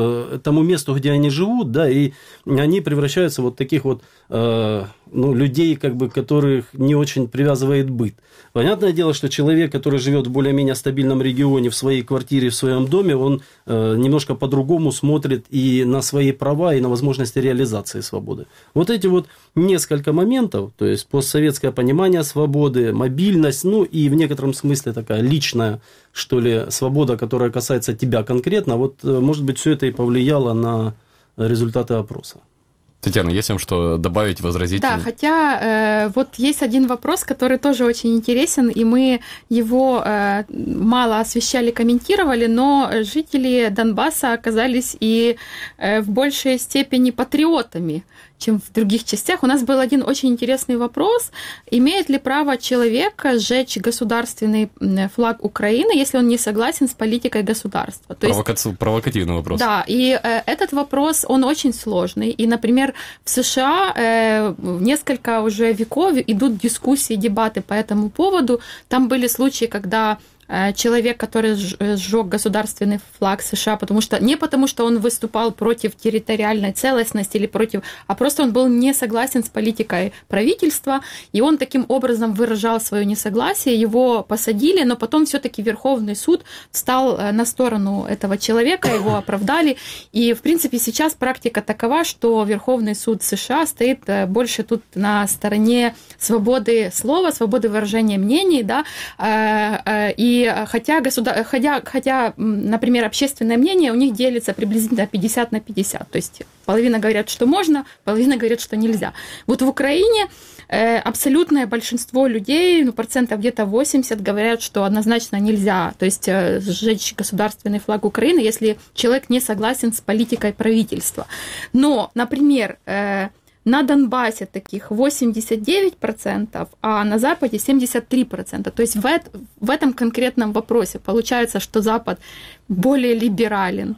к тому месту, где они живут, да, и они превращаются в вот таких вот э, ну, людей, как бы, которых не очень привязывает быт. Понятное дело, что человек, который живет в более-менее стабильном регионе, в своей квартире, в своем доме, он э, немножко по-другому смотрит и на свои права, и на возможности реализации свободы. Вот эти вот несколько моментов, то есть постсоветское понимание свободы, мобильность, ну и в некотором смысле такая личная, что ли, свобода, которая касается тебя конкретно, вот, может быть, все это и повлияло на результаты опроса. Татьяна, есть вам что добавить, возразить? Да, хотя э, вот есть один вопрос, который тоже очень интересен, и мы его э, мало освещали, комментировали, но жители Донбасса оказались и э, в большей степени патриотами, чем в других частях. У нас был один очень интересный вопрос. Имеет ли право человек сжечь государственный флаг Украины, если он не согласен с политикой государства? То Провока... есть... Провокативный вопрос. Да, и э, этот вопрос, он очень сложный. И, например, в США э, несколько уже веков идут дискуссии, дебаты по этому поводу. Там были случаи, когда человек, который сжег государственный флаг США, потому что, не потому, что он выступал против территориальной целостности или против, а просто он был не согласен с политикой правительства, и он таким образом выражал свое несогласие, его посадили, но потом все-таки Верховный суд встал на сторону этого человека, его оправдали, и, в принципе, сейчас практика такова, что Верховный суд США стоит больше тут на стороне свободы слова, свободы выражения мнений, да, и И хотя, государ... хотя, хотя, например, общественное мнение у них делится приблизительно пятьдесят на пятьдесят. То есть половина говорят, что можно, половина говорят, что нельзя. Вот в Украине абсолютное большинство людей, ну, процентов где-то восемьдесят, говорят, что однозначно нельзя. То есть сжечь государственный флаг Украины, если человек не согласен с политикой правительства. Но, например, на Донбассе таких восемьдесят девять процентов, а на Западе семьдесят три процента. То есть в, это, в этом конкретном вопросе получается, что Запад более либерален,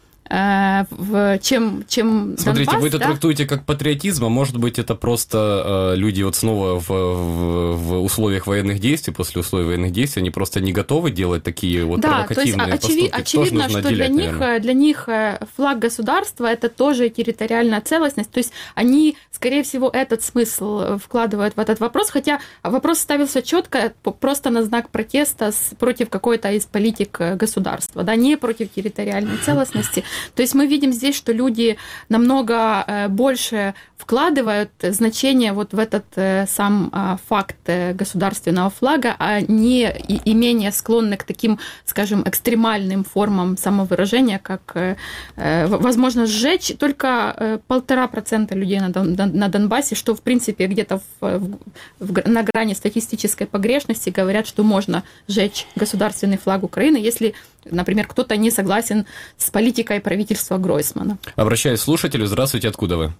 э, в, чем, чем Смотрите, Донбасс, вы это да? трактуете как патриотизм, а может быть это просто э, люди вот снова в, в, в условиях военных действий, после условий военных действий, они просто не готовы делать такие вот да, провокативные то есть, очеви- поступки. очевидно, что отделять, для них, для них флаг государства – это тоже территориальная целостность, то есть они, скорее всего, этот смысл вкладывают в этот вопрос, хотя вопрос ставился четко, просто на знак протеста против какой-то из политик государства, да, не против территориальной целостности. То есть мы видим здесь, что люди намного больше вкладывают значение вот в этот сам факт государственного флага, а не и менее склонны к таким, скажем, экстремальным формам самовыражения, как, возможно, сжечь. Только полтора процента людей на, Дон, на Донбассе, что, в принципе, где-то в, в, на грани статистической погрешности говорят, что можно сжечь государственный флаг Украины, если, например, кто-то не согласен с политикой правительства Гройсмана. Обращаюсь к слушателю. Здравствуйте, откуда вы?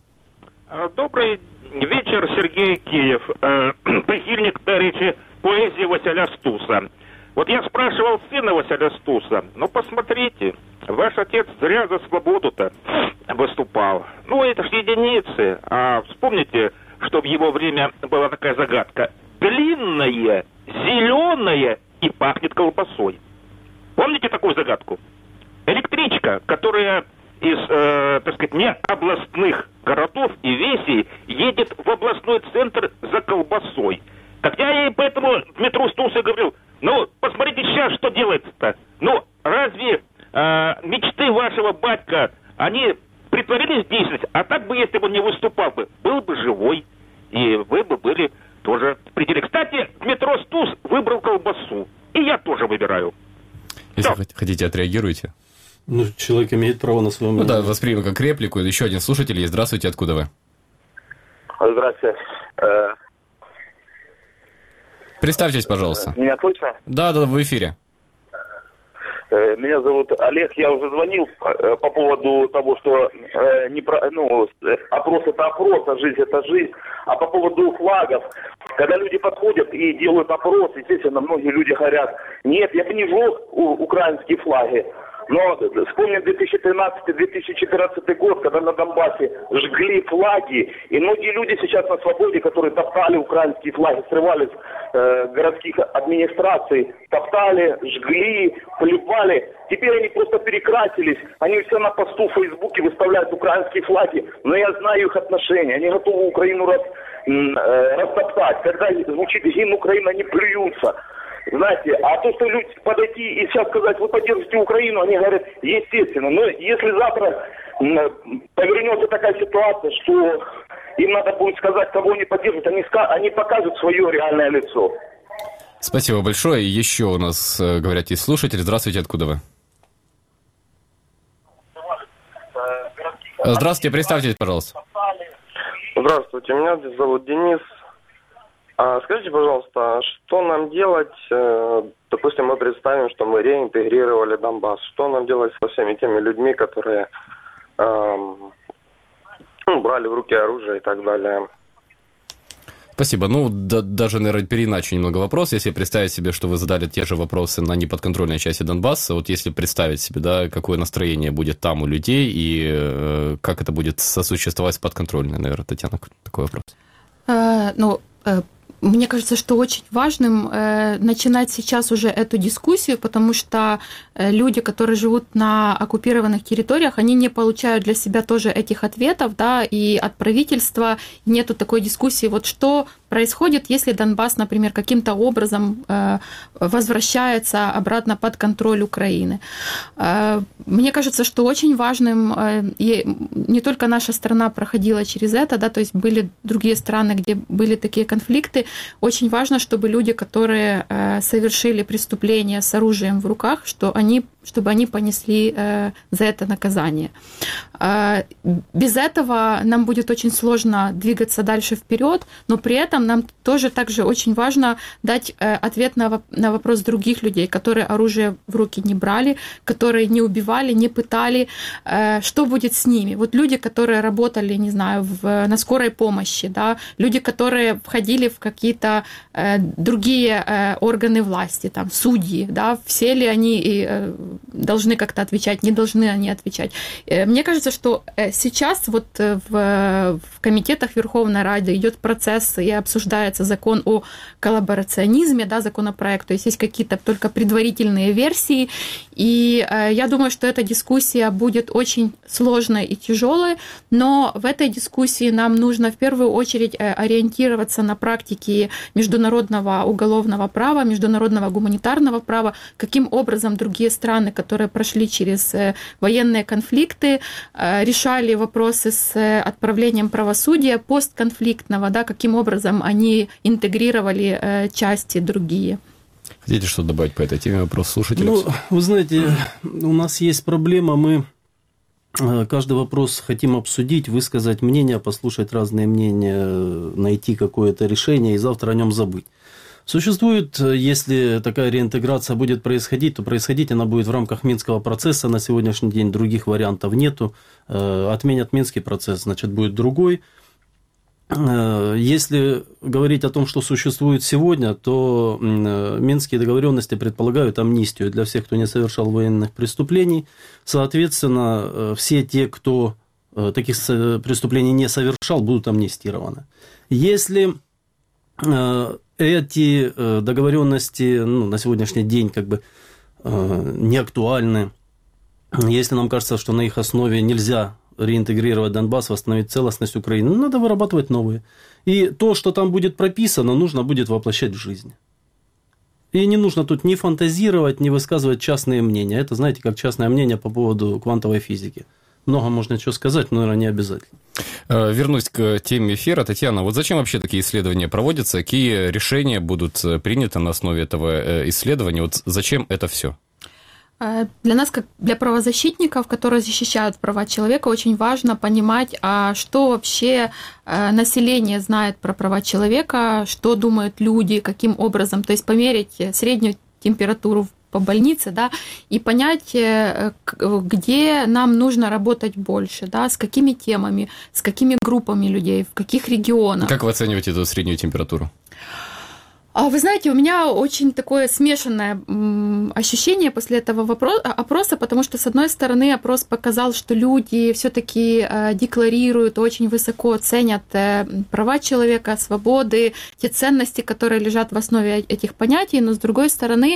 Добрый вечер, Сергей Киев. Прихильник, до речи, поэзии Василя Стуса. Вот я спрашивал сына Василя Стуса, ну посмотрите, ваш отец зря за свободу-то выступал. Ну это ж единицы, а вспомните, что в его время была такая загадка. Длинная, зеленая и пахнет колбасой. Помните такую загадку? Электричка, которая из, э, так сказать, не областных городов и весей едет в областной центр за колбасой. Так я ей поэтому Дмитру Стусу говорил, ну, посмотрите сейчас, что делается-то. Ну, разве э, мечты вашего батька, они притворились в действительность? А так бы, если бы он не выступал бы, был бы живой, и вы бы были тоже в пределе. Кстати, Дмитро Стус выбрал колбасу, и я тоже выбираю. Если Все. Хотите, отреагируйте. Ну, человек имеет право на свое мнение. Ну да, воспримем как реплику. Еще один слушатель есть. Здравствуйте, откуда вы? Здравствуйте. Представьтесь, пожалуйста. Меня слышно? Да, да, в эфире. Меня зовут Олег, я уже звонил по поводу того, что э, не про, ну, опрос это опрос, а жизнь это жизнь. А по поводу флагов, когда люди подходят и делают опрос, естественно, многие люди говорят, нет, я бы не жег украинские флаги. Но вспомним две тысячи тринадцатый - две тысячи четырнадцатый год, когда на Донбассе жгли флаги, и многие люди сейчас на свободе, которые топтали украинские флаги, срывали с э, городских администраций, топтали, жгли, поливали. Теперь они просто перекрасились, они все на посту в Фейсбуке выставляют украинские флаги, но я знаю их отношения, они готовы Украину раз, э, растоптать. Когда звучит гимн Украины, они плюются. Знаете, а то, что люди подойти и сейчас сказать, вы поддержите Украину, они говорят, естественно. Но если завтра повернется такая ситуация, что им надо будет сказать, кого они поддержат, они, они покажут свое реальное лицо. Спасибо большое. Еще у нас, говорят, есть слушатели. Здравствуйте, откуда вы? Здравствуйте, представьтесь, пожалуйста. Здравствуйте, меня зовут Денис. Скажите, пожалуйста, что нам делать, допустим, мы представим, что мы реинтегрировали Донбасс, что нам делать со всеми теми людьми, которые э, ну, брали в руки оружие и так далее? Спасибо. Ну, да, даже, наверное, переиначу немного вопрос. Если представить себе, что вы задали те же вопросы на неподконтрольной части Донбасса, вот если представить себе, да, какое настроение будет там у людей и э, как это будет сосуществовать с подконтрольной, наверное, Татьяна, такой вопрос. А, ну, э... Мне кажется, что очень важным э, начинать сейчас уже эту дискуссию, потому что э, люди, которые живут на оккупированных территориях, они не получают для себя тоже этих ответов, да, и от правительства нету такой дискуссии, вот что происходит, если Донбасс, например, каким-то образом э, возвращается обратно под контроль Украины. Э, мне кажется, что очень важным, э, и не только наша страна проходила через это, да, то есть были другие страны, где были такие конфликты. Очень важно, чтобы люди, которые э, совершили преступления с оружием в руках, что они, чтобы они понесли э, за это наказание. Э, без этого нам будет очень сложно двигаться дальше вперед, но при этом нам тоже также очень важно дать э, ответ на, на вопрос других людей, которые оружие в руки не брали, которые не убивали, не пытали. Э, что будет с ними? Вот люди, которые работали, не знаю, в, на скорой помощи, да, люди, которые входили в какие-то э, другие э, органы власти, там, судьи, да, все ли они э, должны как-то отвечать, не должны они отвечать. Э, мне кажется, что э, сейчас вот э, в, в комитетах Верховной Рады идет процесс и обсуждается закон о коллаборационизме, да, законопроект, то есть есть какие-то только предварительные версии, и э, я думаю, что эта дискуссия будет очень сложной и тяжелой, но в этой дискуссии нам нужно в первую очередь э, ориентироваться на практики международного уголовного права, международного гуманитарного права, каким образом другие страны, которые прошли через военные конфликты, решали вопросы с отправлением правосудия постконфликтного, да, каким образом они интегрировали части другие. Хотите что добавить по этой теме? Вопрос слушателей? Ну, вы знаете, у нас есть проблема, мы каждый вопрос хотим обсудить, высказать мнение, послушать разные мнения, найти какое-то решение и завтра о нем забыть. Существует, если такая реинтеграция будет происходить, то происходить она будет в рамках Минского процесса. На сегодняшний день других вариантов нету. Отменят Минский процесс, значит, будет другой. Если говорить о том, что существует сегодня, то Минские договоренности предполагают амнистию для всех, кто не совершал военных преступлений. Соответственно, все те, кто таких преступлений не совершал, будут амнистированы. Если эти договоренности, ну, на сегодняшний день как бы не актуальны, если нам кажется, что на их основе нельзя реинтегрировать Донбасс, восстановить целостность Украины, надо вырабатывать новые. И то, что там будет прописано, нужно будет воплощать в жизнь. И не нужно тут ни фантазировать, ни высказывать частные мнения. Это, знаете, как частное мнение по поводу квантовой физики. Много можно чего сказать, но, наверное, не обязательно. Вернусь к теме эфира. Татьяна, вот зачем вообще такие исследования проводятся? Какие решения будут приняты на основе этого исследования? Вот зачем это все? Для нас, как для правозащитников, которые защищают права человека, очень важно понимать, а что вообще население знает про права человека, что думают люди, каким образом, то есть померить среднюю температуру по больнице, да, и понять, где нам нужно работать больше, да, с какими темами, с какими группами людей, в каких регионах. Как вы оцениваете эту среднюю температуру? А вы знаете, у меня очень такое смешанное ощущение после этого опроса, потому что, с одной стороны, опрос показал, что люди все-таки декларируют, очень высоко ценят права человека, свободы, те ценности, которые лежат в основе этих понятий, но, с другой стороны,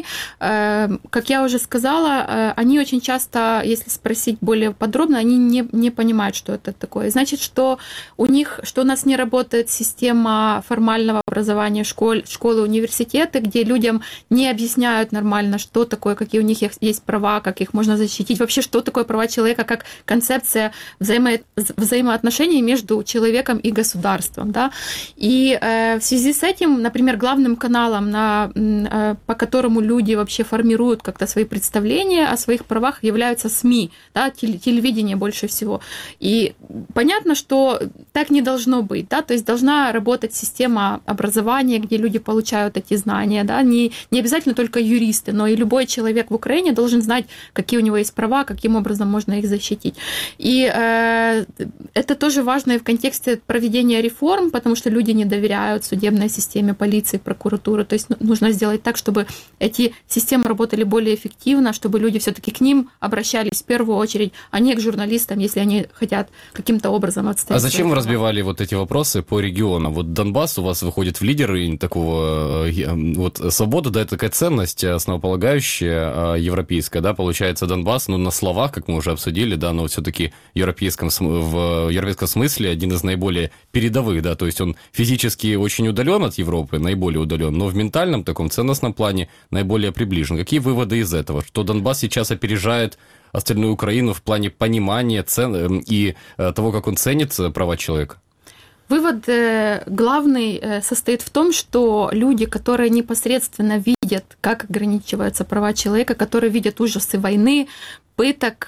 как я уже сказала, они очень часто, если спросить более подробно, они не, не понимают, что это такое. Значит, что у них, что у нас не работает система формального образования школ, школы, университеты, где людям не объясняют нормально, что такое, какие у них есть права, как их можно защитить, вообще, что такое права человека, как концепция взаимо... взаимоотношений между человеком и государством. Да? И э, в связи с этим, например, главным каналом, на, э, по которому люди вообще формируют как-то свои представления о своих правах, являются СМИ, да? Телевидение больше всего. И понятно, что так не должно быть, да? То есть должна работать система образования, где люди получают эти знания, да, не, не обязательно только юристы, но и любой человек в Украине должен знать, какие у него есть права, каким образом можно их защитить. И э, это тоже важно и в контексте проведения реформ, потому что люди не доверяют судебной системе, полиции, прокуратуры. То есть нужно сделать так, чтобы эти системы работали более эффективно, чтобы люди все-таки к ним обращались в первую очередь, а не к журналистам, если они хотят каким-то образом отстоять. А зачем вы разбивали вот эти вопросы по регионам? Вот Донбасс у вас выходит в лидеры такого. Вот свобода, да, это такая ценность основополагающая, европейская, да, получается, Донбасс, ну, на словах, как мы уже обсудили, да, но все-таки в европейском, в европейском смысле один из наиболее передовых, да, то есть он физически очень удален от Европы, наиболее удален, но в ментальном таком ценностном плане наиболее приближен. Какие выводы из этого? Что Донбасс сейчас опережает остальную Украину в плане понимания цен и того, как он ценит права человека? Вывод главный состоит в том, что люди, которые непосредственно видят, как ограничиваются права человека, которые видят ужасы войны, пыток,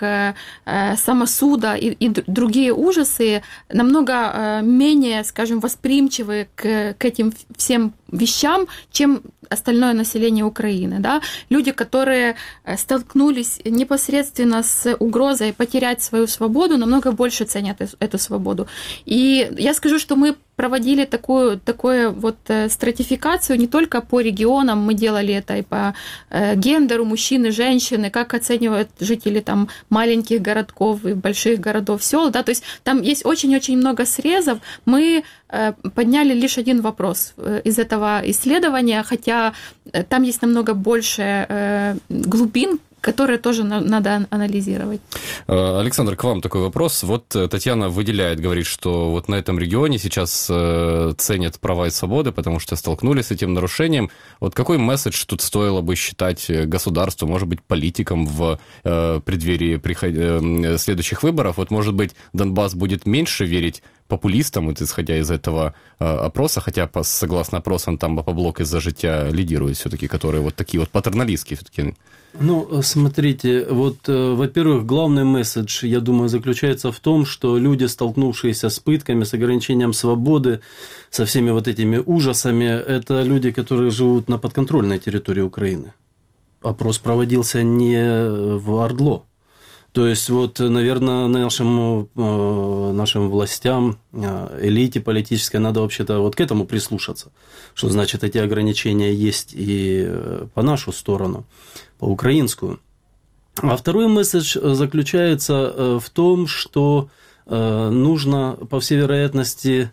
самосуда и, и другие ужасы, намного менее, скажем, восприимчивы к, к этим всем вещам, чем остальное население Украины. Да? Люди, которые столкнулись непосредственно с угрозой потерять свою свободу, намного больше ценят эту свободу. И я скажу, что мы проводили такую, такую вот стратификацию не только по регионам, мы делали это и по гендеру, мужчины, женщины, как оценивают жители там маленьких городков и больших городов, сел, да, то есть там есть очень-очень много срезов. Мы подняли лишь один вопрос из этого исследования, хотя там есть намного больше глубин, которые тоже надо анализировать. Александр, к вам такой вопрос. Вот Татьяна выделяет, говорит, что вот на этом регионе сейчас ценят права и свободы, потому что столкнулись с этим нарушением. Вот какой месседж тут стоило бы считать государству, может быть, политикам в преддверии следующих выборов? Вот, может быть, Донбасс будет меньше верить популистам, вот, исходя из этого э, опроса, хотя, по, согласно опросам, там Опоблок из-за життя лидирует все-таки, которые вот такие вот патерналистские все-таки. Ну, смотрите, вот, э, во-первых, главный месседж, я думаю, заключается в том, что люди, столкнувшиеся с пытками, с ограничением свободы, со всеми вот этими ужасами, это люди, которые живут на подконтрольной территории Украины. Опрос проводился не в Ордло. То есть, вот, наверное, нашим, нашим властям, элите политической надо вообще-то вот к этому прислушаться, что значит эти ограничения есть и по нашу сторону, по украинскую. А второй месседж заключается в том, что нужно, по всей вероятности,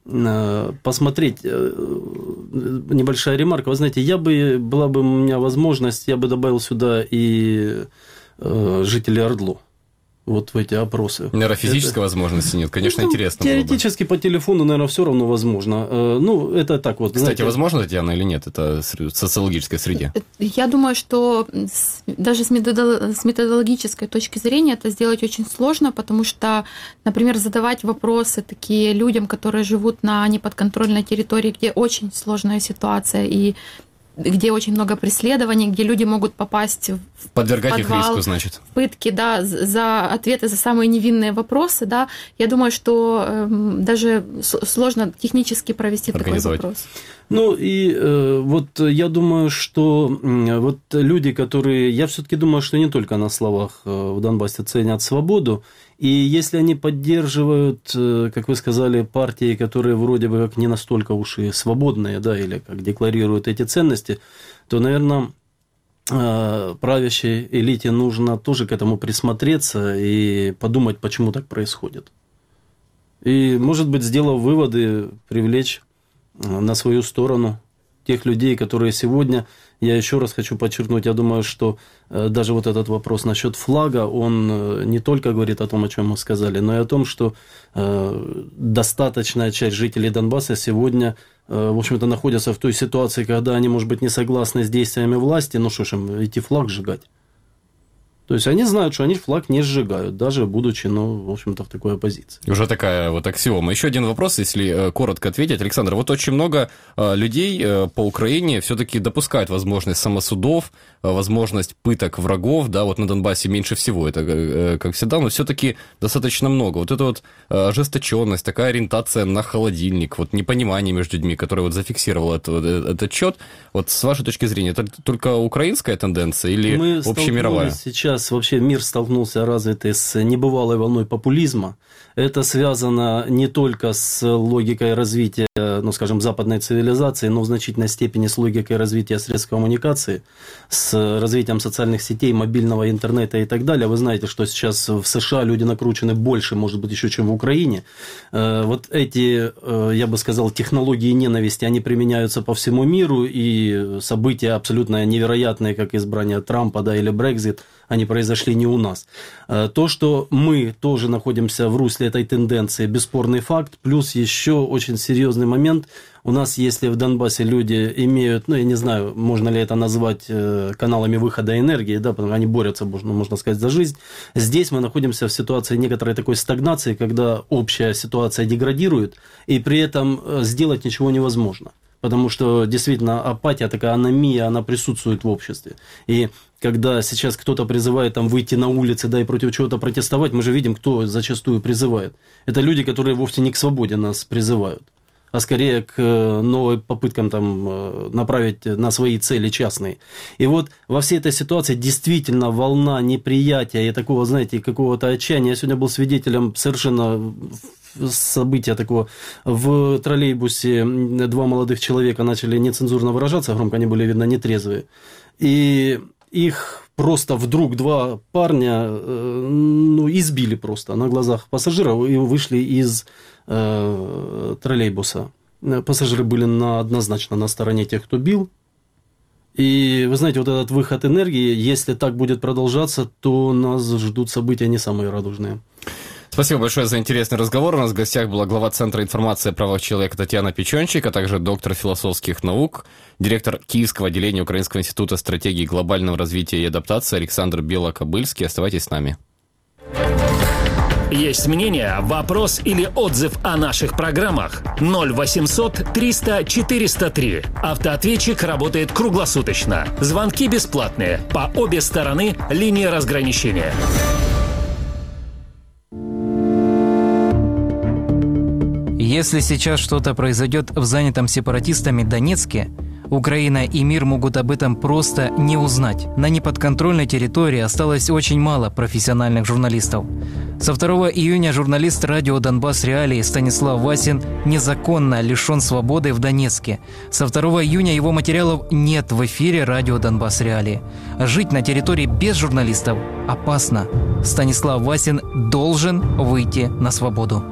посмотреть, небольшая ремарка, вы знаете, я бы, была бы у меня возможность, я бы добавил сюда и жители Ордло, вот в эти опросы. Наверное, физической это... возможности нет, конечно, ну, интересно теоретически по телефону, наверное, все равно возможно. Ну, это так вот. Кстати, знаете... возможно, Татьяна, или нет? Это в социологической среде. Я думаю, что даже с методологической точки зрения это сделать очень сложно, потому что, например, задавать вопросы такие людям, которые живут на неподконтрольной территории, где очень сложная ситуация, и где очень много преследований, где люди могут попасть в Подвергать подвал, их риску, значит. пытки, да, за ответы за самые невинные вопросы, да. Я думаю, что э, даже сложно технически провести такой запрос. Ну и э, вот я думаю, что э, вот люди, которые... Я все-таки думаю, что не только на словах э, в Донбассе ценят свободу, и если они поддерживают, э, как вы сказали, партии, которые вроде бы как не настолько уж и свободные, да, или как декларируют эти ценности, то, наверное, э, правящей элите нужно тоже к этому присмотреться и подумать, почему так происходит. И, может быть, сделав выводы, привлечь на свою сторону тех людей, которые сегодня, я еще раз хочу подчеркнуть, я думаю, что даже вот этот вопрос насчет флага, он не только говорит о том, о чем мы сказали, но и о том, что достаточная часть жителей Донбасса сегодня, в общем-то, находятся в той ситуации, когда они, может быть, не согласны с действиями власти, ну что ж им, идти флаг сжигать. То есть они знают, что они флаг не сжигают, даже будучи, ну, в общем-то, в такой оппозиции. Уже такая вот аксиома. Еще один вопрос, если коротко ответить. Александр, вот очень много людей по Украине все-таки допускают возможность самосудов, возможность пыток врагов, да, вот на Донбассе меньше всего, это как всегда, но все-таки достаточно много. Вот эта вот ожесточенность, такая ориентация на холодильник, вот непонимание между людьми, которое вот зафиксировало этот, этот счет, вот с вашей точки зрения, это только украинская тенденция или Мы общемировая? Сейчас вообще мир столкнулся развитый с небывалой волной популизма. Это связано не только с логикой развития, ну, скажем, западной цивилизации, но в значительной степени с логикой развития средств коммуникации, с развитием социальных сетей, мобильного интернета и так далее. Вы знаете, что сейчас в США люди накручены больше, может быть, еще, чем в Украине. Вот эти, я бы сказал, технологии ненависти, они применяются по всему миру, и события абсолютно невероятные, как избрание Трампа, да, или Брексит, они произошли не у нас. То, что мы тоже находимся в русле этой тенденции, бесспорный факт, плюс еще очень серьезный момент. У нас, если в Донбассе люди имеют, ну, я не знаю, можно ли это назвать каналами выхода энергии, да, потому что они борются, можно, можно сказать, за жизнь. Здесь мы находимся в ситуации некоторой такой стагнации, когда общая ситуация деградирует, и при этом сделать ничего невозможно. Потому что действительно апатия, такая аномия, она присутствует в обществе. И когда сейчас кто-то призывает там выйти на улицы, да, и против чего-то протестовать, мы же видим, кто зачастую призывает. Это люди, которые вовсе не к свободе нас призывают, а скорее к новым попыткам там направить на свои цели частные. И вот во всей этой ситуации действительно волна неприятия и такого, знаете, какого-то отчаяния. Я сегодня был свидетелем совершенно события такого. В троллейбусе два молодых человека начали нецензурно выражаться громко, они были, видно, нетрезвые. И их просто вдруг два парня ну, избили просто на глазах пассажиров и вышли из э, троллейбуса. Пассажиры были на, однозначно на стороне тех, кто бил. И вы знаете, вот этот выход энергии, если так будет продолжаться, то нас ждут события не самые радужные. Спасибо большое за интересный разговор. У нас в гостях была глава Центра информации о правах человека Татьяна Печенчик, а также доктор философских наук, директор Киевского отделения Украинского института стратегии глобального развития и адаптации Александр Белокобыльский. Оставайтесь с нами. Есть мнение, вопрос или отзыв о наших программах? ноль восемьсот триста четыреста три. Автоответчик работает круглосуточно. Звонки бесплатные. По обе стороны линии разграничения. Если сейчас что-то произойдет в занятом сепаратистами Донецке, Украина и мир могут об этом просто не узнать. На неподконтрольной территории осталось очень мало профессиональных журналистов. Со второго июня журналист радио «Донбасс Реалии» Станислав Васин незаконно лишен свободы в Донецке. Со второго июня его материалов нет в эфире радио «Донбасс Реалии». Жить на территории без журналистов опасно. Станислав Васин должен выйти на свободу.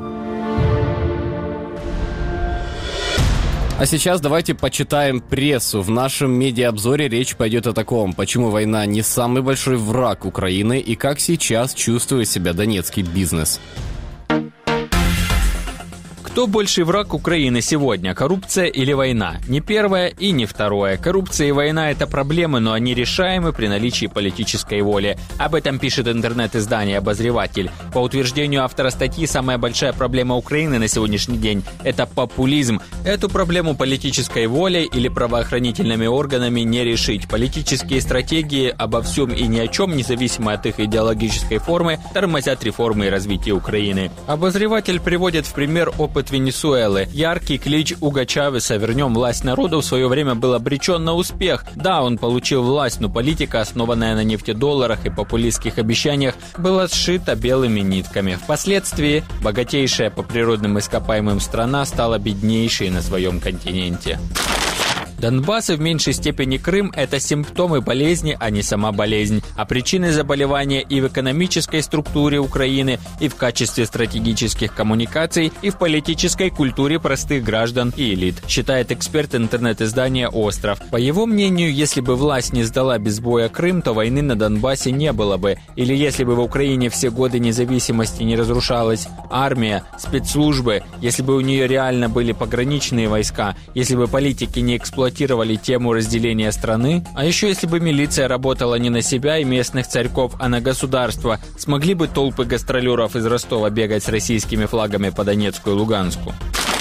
А сейчас давайте почитаем прессу. В нашем медиаобзоре речь пойдет о таком, почему война не самый большой враг Украины и как сейчас чувствует себя донецкий бизнес. Кто больший враг Украины сегодня, коррупция или война? Не первое и не второе. Коррупция и война – это проблемы, но они решаемы при наличии политической воли. Об этом пишет интернет-издание «Обозреватель». По утверждению автора статьи, самая большая проблема Украины на сегодняшний день – это популизм. Эту проблему политической волей или правоохранительными органами не решить. Политические стратегии обо всем и ни о чем, независимо от их идеологической формы, тормозят реформы и развитие Украины. Обозреватель приводит в пример опыт Венесуэлы. Яркий клич Уго Чавеса «Вернем власть народу» в свое время был обречен на успех. Да, он получил власть, но политика, основанная на нефтедолларах и популистских обещаниях, была сшита белыми нитками. Впоследствии богатейшая по природным ископаемым страна стала беднейшей на своем континенте. Донбасс и в меньшей степени Крым – это симптомы болезни, а не сама болезнь. А причины заболевания и в экономической структуре Украины, и в качестве стратегических коммуникаций, и в политической культуре простых граждан и элит, считает эксперт интернет-издания «Остров». По его мнению, если бы власть не сдала без боя Крым, то войны на Донбассе не было бы. Или если бы в Украине все годы независимости не разрушалась армия, спецслужбы, если бы у нее реально были пограничные войска, если бы политики не эксплуатировали тему разделения страны, а еще если бы милиция работала не на себя и местных царьков, а на государство, смогли бы толпы гастролеров из Ростова бегать с российскими флагами по Донецку и Луганску.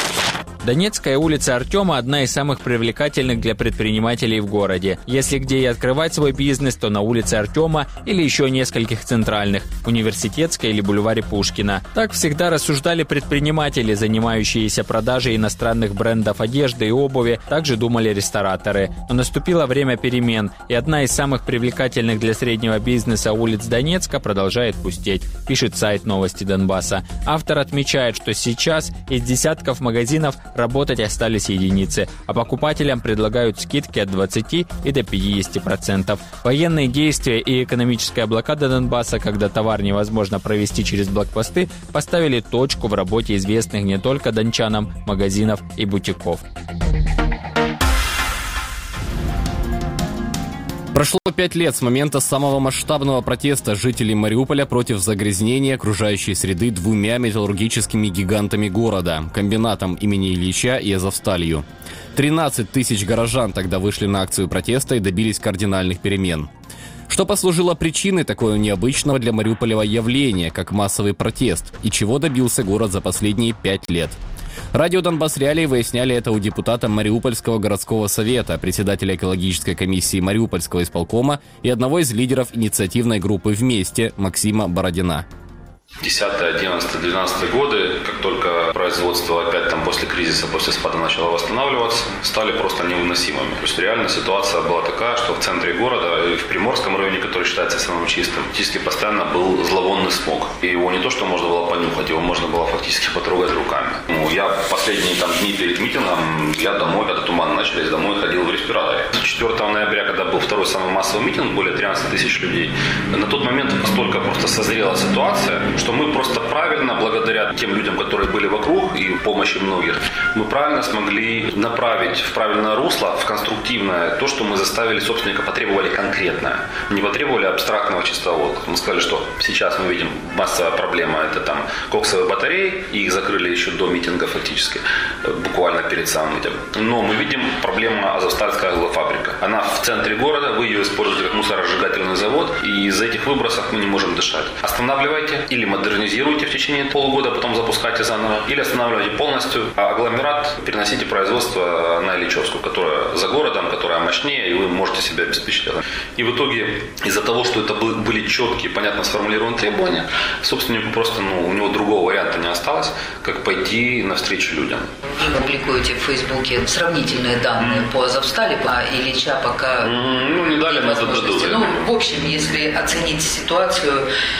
Донецкая улица Артема – одна из самых привлекательных для предпринимателей в городе. Если где и открывать свой бизнес, то на улице Артема или еще нескольких центральных – Университетской или бульваре Пушкина. Так всегда рассуждали предприниматели, занимающиеся продажей иностранных брендов одежды и обуви, также думали рестораторы. Но наступило время перемен, и одна из самых привлекательных для среднего бизнеса улиц Донецка продолжает пустеть, пишет сайт «Новости Донбасса». Автор отмечает, что сейчас из десятков магазинов работать остались единицы, а покупателям предлагают скидки от двадцати и до пятидесяти процентов. Военные действия и экономическая блокада Донбасса, когда товар невозможно провести через блокпосты, поставили точку в работе известных не только дончанам магазинов и бутиков. Прошло пять лет с момента самого масштабного протеста жителей Мариуполя против загрязнения окружающей среды двумя металлургическими гигантами города – комбинатом имени Ильича и Азовсталью. тринадцать тысяч горожан тогда вышли на акцию протеста и добились кардинальных перемен. Что послужило причиной такого необычного для Мариуполя явления, как массовый протест, и чего добился город за последние пять лет? Радио «Донбасс Реалии» выясняли это у депутата Мариупольского городского совета, председателя экологической комиссии Мариупольского исполкома и одного из лидеров инициативной группы «Вместе» Максима Бородина. десятый, одиннадцатый, двенадцатый годы, как только производство опять там после кризиса, после спада начало восстанавливаться, стали просто невыносимыми. То есть реально ситуация была такая, что в центре города и в Приморском районе, который считается самым чистым, фактически постоянно был зловонный смог. И его не то, что можно было понюхать, его можно было фактически потрогать руками. Ну, я последние там дни перед митингом, я домой, когда туманы начались, домой ходил в респираторе. четвёртого ноября, когда был второй самый массовый митинг, более тринадцати тысяч людей, на тот момент настолько просто созрела ситуация, что мы просто правильно, благодаря тем людям, которые были вокруг и помощи многих, мы правильно смогли направить в правильное русло, в конструктивное, то, что мы заставили собственника, потребовали конкретное. Не потребовали абстрактного чистого воздуха. Мы сказали, что сейчас мы видим массовая проблема, это там коксовые батареи, и их закрыли еще до митинга фактически, буквально перед самым митингом. Но мы видим проблему Азовстальская аглофабрика. Она в центре города, вы ее используете как мусоросжигательный завод, и из-за этих выбросов мы не можем дышать. Останавливайте или модернизируйте в течение полугода, потом запускайте заново, или останавливайте полностью, а агломерат переносите производство на Ильичевскую, которая за городом, которая мощнее, и вы можете себя обеспечить. И в итоге, из-за того, что это были четкие, понятно сформулированные требования, собственнику просто, ну, у него другого варианта не осталось, как пойти навстречу людям. Вы публикуете в Фейсбуке сравнительные данные mm. по Азовстали, по Ильича пока... Mm, ну, не дали возможности. Ну, в общем, если оценить ситуацию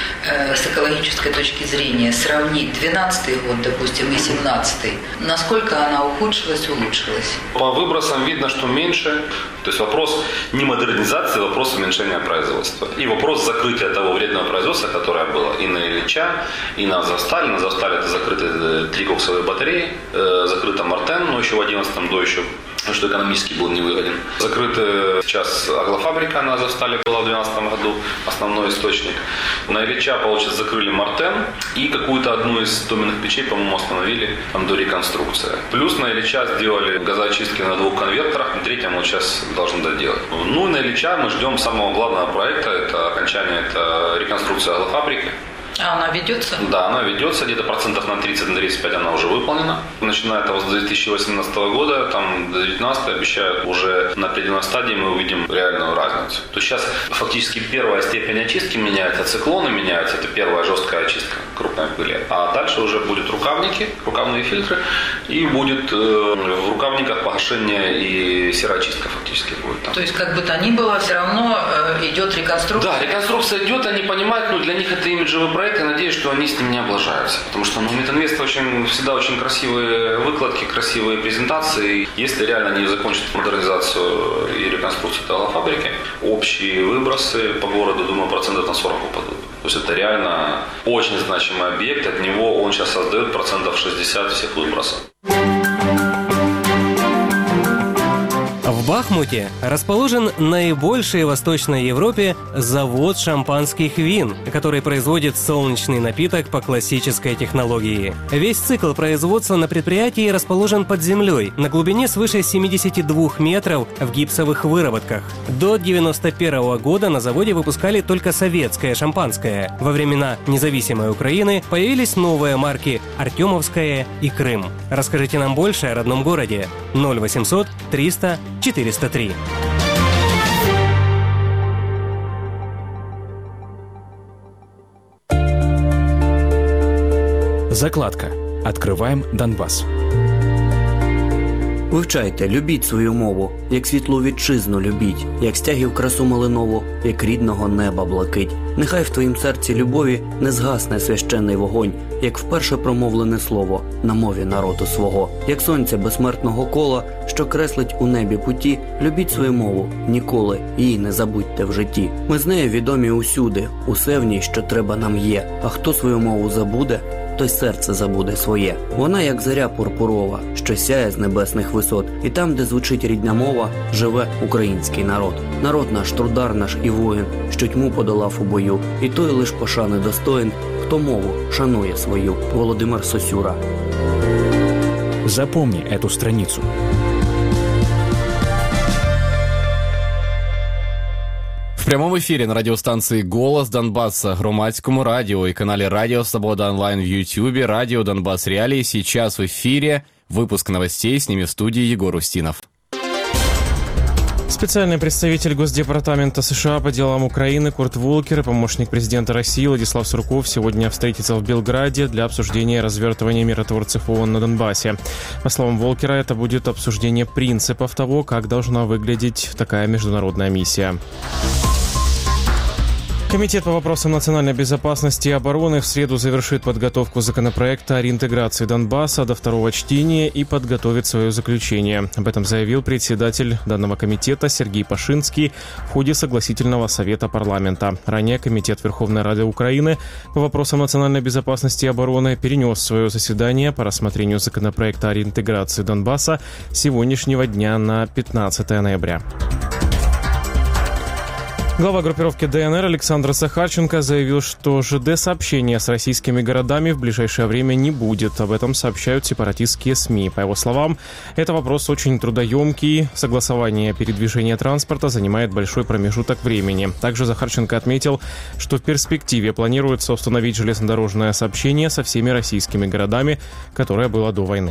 э, с экологической точки зрения, сравнить двенадцатый год, допустим, и семнадцатый, насколько она ухудшилась, улучшилась? По выбросам видно, что меньше. То есть вопрос не модернизации, вопрос уменьшения производства. И вопрос закрытия того вредного производства, которое было и на Ильича, и на Азовстале. На Азовстале это закрыты три коксовые батареи, э, закрыто Мартен, ну но еще в одиннадцатом до еще, что экономически был невыгоден. Закрыта сейчас аглофабрика на Азовстале была в две тысячи двенадцатом году, основной источник. На Ильича, получается, закрыли Мартен и какую-то одну из доменных печей, по-моему, остановили там до реконструкции. Плюс на Ильича сделали газоочистки на двух конвертерах, на третьем вот сейчас должны доделать. Ну и на Ильича мы ждем самого главного проекта, это окончание, это реконструкция аглофабрики. А она ведется? Да, она ведется, где-то процентов на тридцать, на тридцать пять она уже выполнена. Начиная с две тысячи восемнадцатого года, там до две тысячи девятнадцатого обещают, уже на определенной стадии мы увидим реальную разницу. То есть сейчас фактически первая степень очистки меняется, циклоны меняются, это первая жесткая очистка крупной пыли. А дальше уже будут рукавники, рукавные фильтры, и будет э, в рукавниках погашение и сероочистка фактически будет там. То есть как бы то ни было, все равно э, идет реконструкция? Да, реконструкция идет, они понимают, ну для них это имиджевый проект. Я надеюсь, что они с ним не облажаются. Потому что ну, Метинвест очень, всегда очень красивые выкладки, красивые презентации. Если реально не закончат модернизацию и реконструкцию аглофабрики, общие выбросы по городу, думаю, процентов на сорок упадут. То есть это реально очень значимый объект. От него он сейчас создает процентов шестьдесят всех выбросов. В Бахмуте расположен наибольший в Восточной Европе завод шампанских вин, который производит солнечный напиток по классической технологии. Весь цикл производства на предприятии расположен под землей, на глубине свыше семидесяти двух метров в гипсовых выработках. До девяносто первого года на заводе выпускали только советское шампанское. Во времена независимой Украины появились новые марки «Артемовское» и «Крым». Расскажите нам больше о родном городе. ноль восемьсот триста четыреста три. Закладка. Откриваємо Донбас. Вивчайте, любіть свою мову, як світлу вітчизну любіть, як стягів красу малинову, як рідного неба блакить. Нехай в твоїм серці любові не згасне священний вогонь, як вперше промовлене слово на мові народу свого. Як сонця безсмертного кола, що креслить у небі путі, любіть свою мову, ніколи її не забудьте в житті. Ми з нею відомі усюди, усе в ній, що треба нам є. А хто свою мову забуде, той серце забуде своє. Вона як заря пурпурова, що сяє з небесних висот. І там, де звучить рідна мова, живе український народ. Народ наш, трудар наш і воїн, що тьму подолав у бою. І той лиш пошани достоїн, хто мову шанує свою. Володимир Сосюра. Запомни эту страницу. В прямом эфире на радиостанции «Голос Донбасса», громадскому радио и канале «Радио Свобода онлайн» в Ютьюбе, «Радио Донбасс Реалии». Сейчас в эфире выпуск новостей, с ними в студии Егор Устинов. Специальный представитель Госдепартамента США по делам Украины Курт Волкер и помощник президента России Владислав Сурков сегодня встретятся в Белграде для обсуждения развертывания миротворцев ООН на Донбассе. По словам Волкера, это будет обсуждение принципов того, как должна выглядеть такая международная миссия. Комитет по вопросам национальной безопасности и обороны в среду завершит подготовку законопроекта о реинтеграции Донбасса до второго чтения и подготовит свое заключение. Об этом заявил председатель данного комитета Сергей Пашинский в ходе согласительного совета парламента. Ранее Комитет Верховной Рады Украины по вопросам национальной безопасности и обороны перенес свое заседание по рассмотрению законопроекта о реинтеграции Донбасса с сегодняшнего дня на пятнадцатое ноября. Глава группировки ДНР Александр Сахарченко заявил, что ЖД-сообщения с российскими городами в ближайшее время не будет. Об этом сообщают сепаратистские СМИ. По его словам, это вопрос очень трудоемкий. Согласование передвижения транспорта занимает большой промежуток времени. Также Захарченко отметил, что в перспективе планируется установить железнодорожное сообщение со всеми российскими городами, которое было до войны.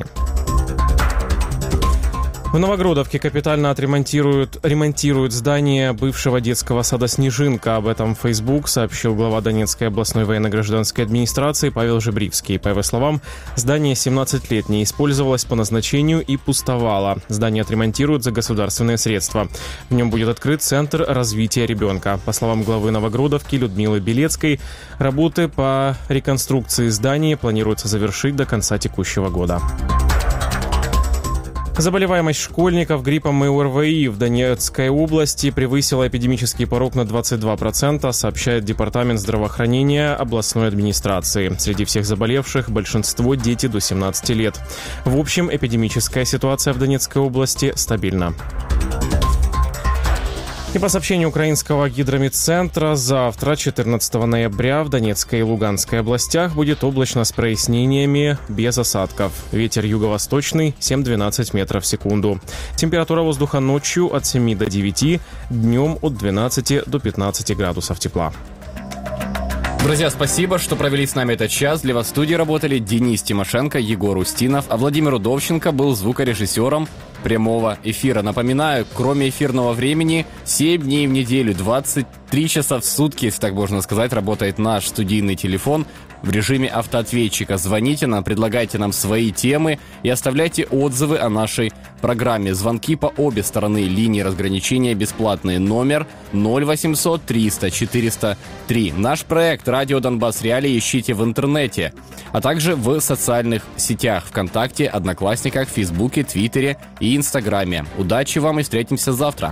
В Новогродовке капитально отремонтируют ремонтируют здание бывшего детского сада «Снежинка». Об этом в Facebook сообщил глава Донецкой областной военно-гражданской администрации Павел Жебривский. По его словам, здание семнадцать лет не использовалось по назначению и пустовало. Здание отремонтируют за государственные средства. В нем будет открыт Центр развития ребенка. По словам главы Новогродовки Людмилы Белецкой, работы по реконструкции здания планируется завершить до конца текущего года. Заболеваемость школьников гриппом и ОРВИ в Донецкой области превысила эпидемический порог на двадцать два процента, сообщает Департамент здравоохранения областной администрации. Среди всех заболевших большинство дети до семнадцати лет. В общем, эпидемическая ситуация в Донецкой области стабильна. И по сообщению украинского гидрометцентра, завтра, четырнадцатого ноября, в Донецкой и Луганской областях будет облачно с прояснениями, без осадков. Ветер юго-восточный семь-двенадцать метров в секунду. Температура воздуха ночью от семи до девяти, днем от двенадцати до пятнадцати градусов тепла. Друзья, спасибо, что провели с нами этот час. Для вас в студии работали Денис Тимошенко, Егор Устинов, а Владимир Удовченко был звукорежиссером прямого эфира. Напоминаю, кроме эфирного времени, семь дней в неделю, двадцать три часа в сутки, если так можно сказать, работает наш студийный телефон в режиме автоответчика. Звоните нам, предлагайте нам свои темы и оставляйте отзывы о нашей программе. Звонки по обе стороны линии разграничения бесплатные. Номер ноль восемьсот триста четыреста три. Наш проект «Радио Донбасс Реалии» ищите в интернете, а также в социальных сетях ВКонтакте, Одноклассниках, Фейсбуке, Твиттере и Инстаграме. Удачи вам и встретимся завтра.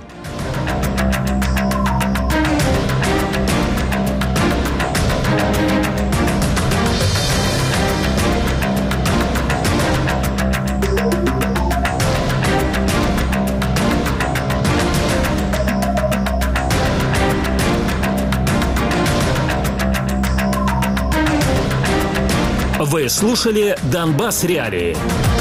Вы слушали «Донбасс Реалии».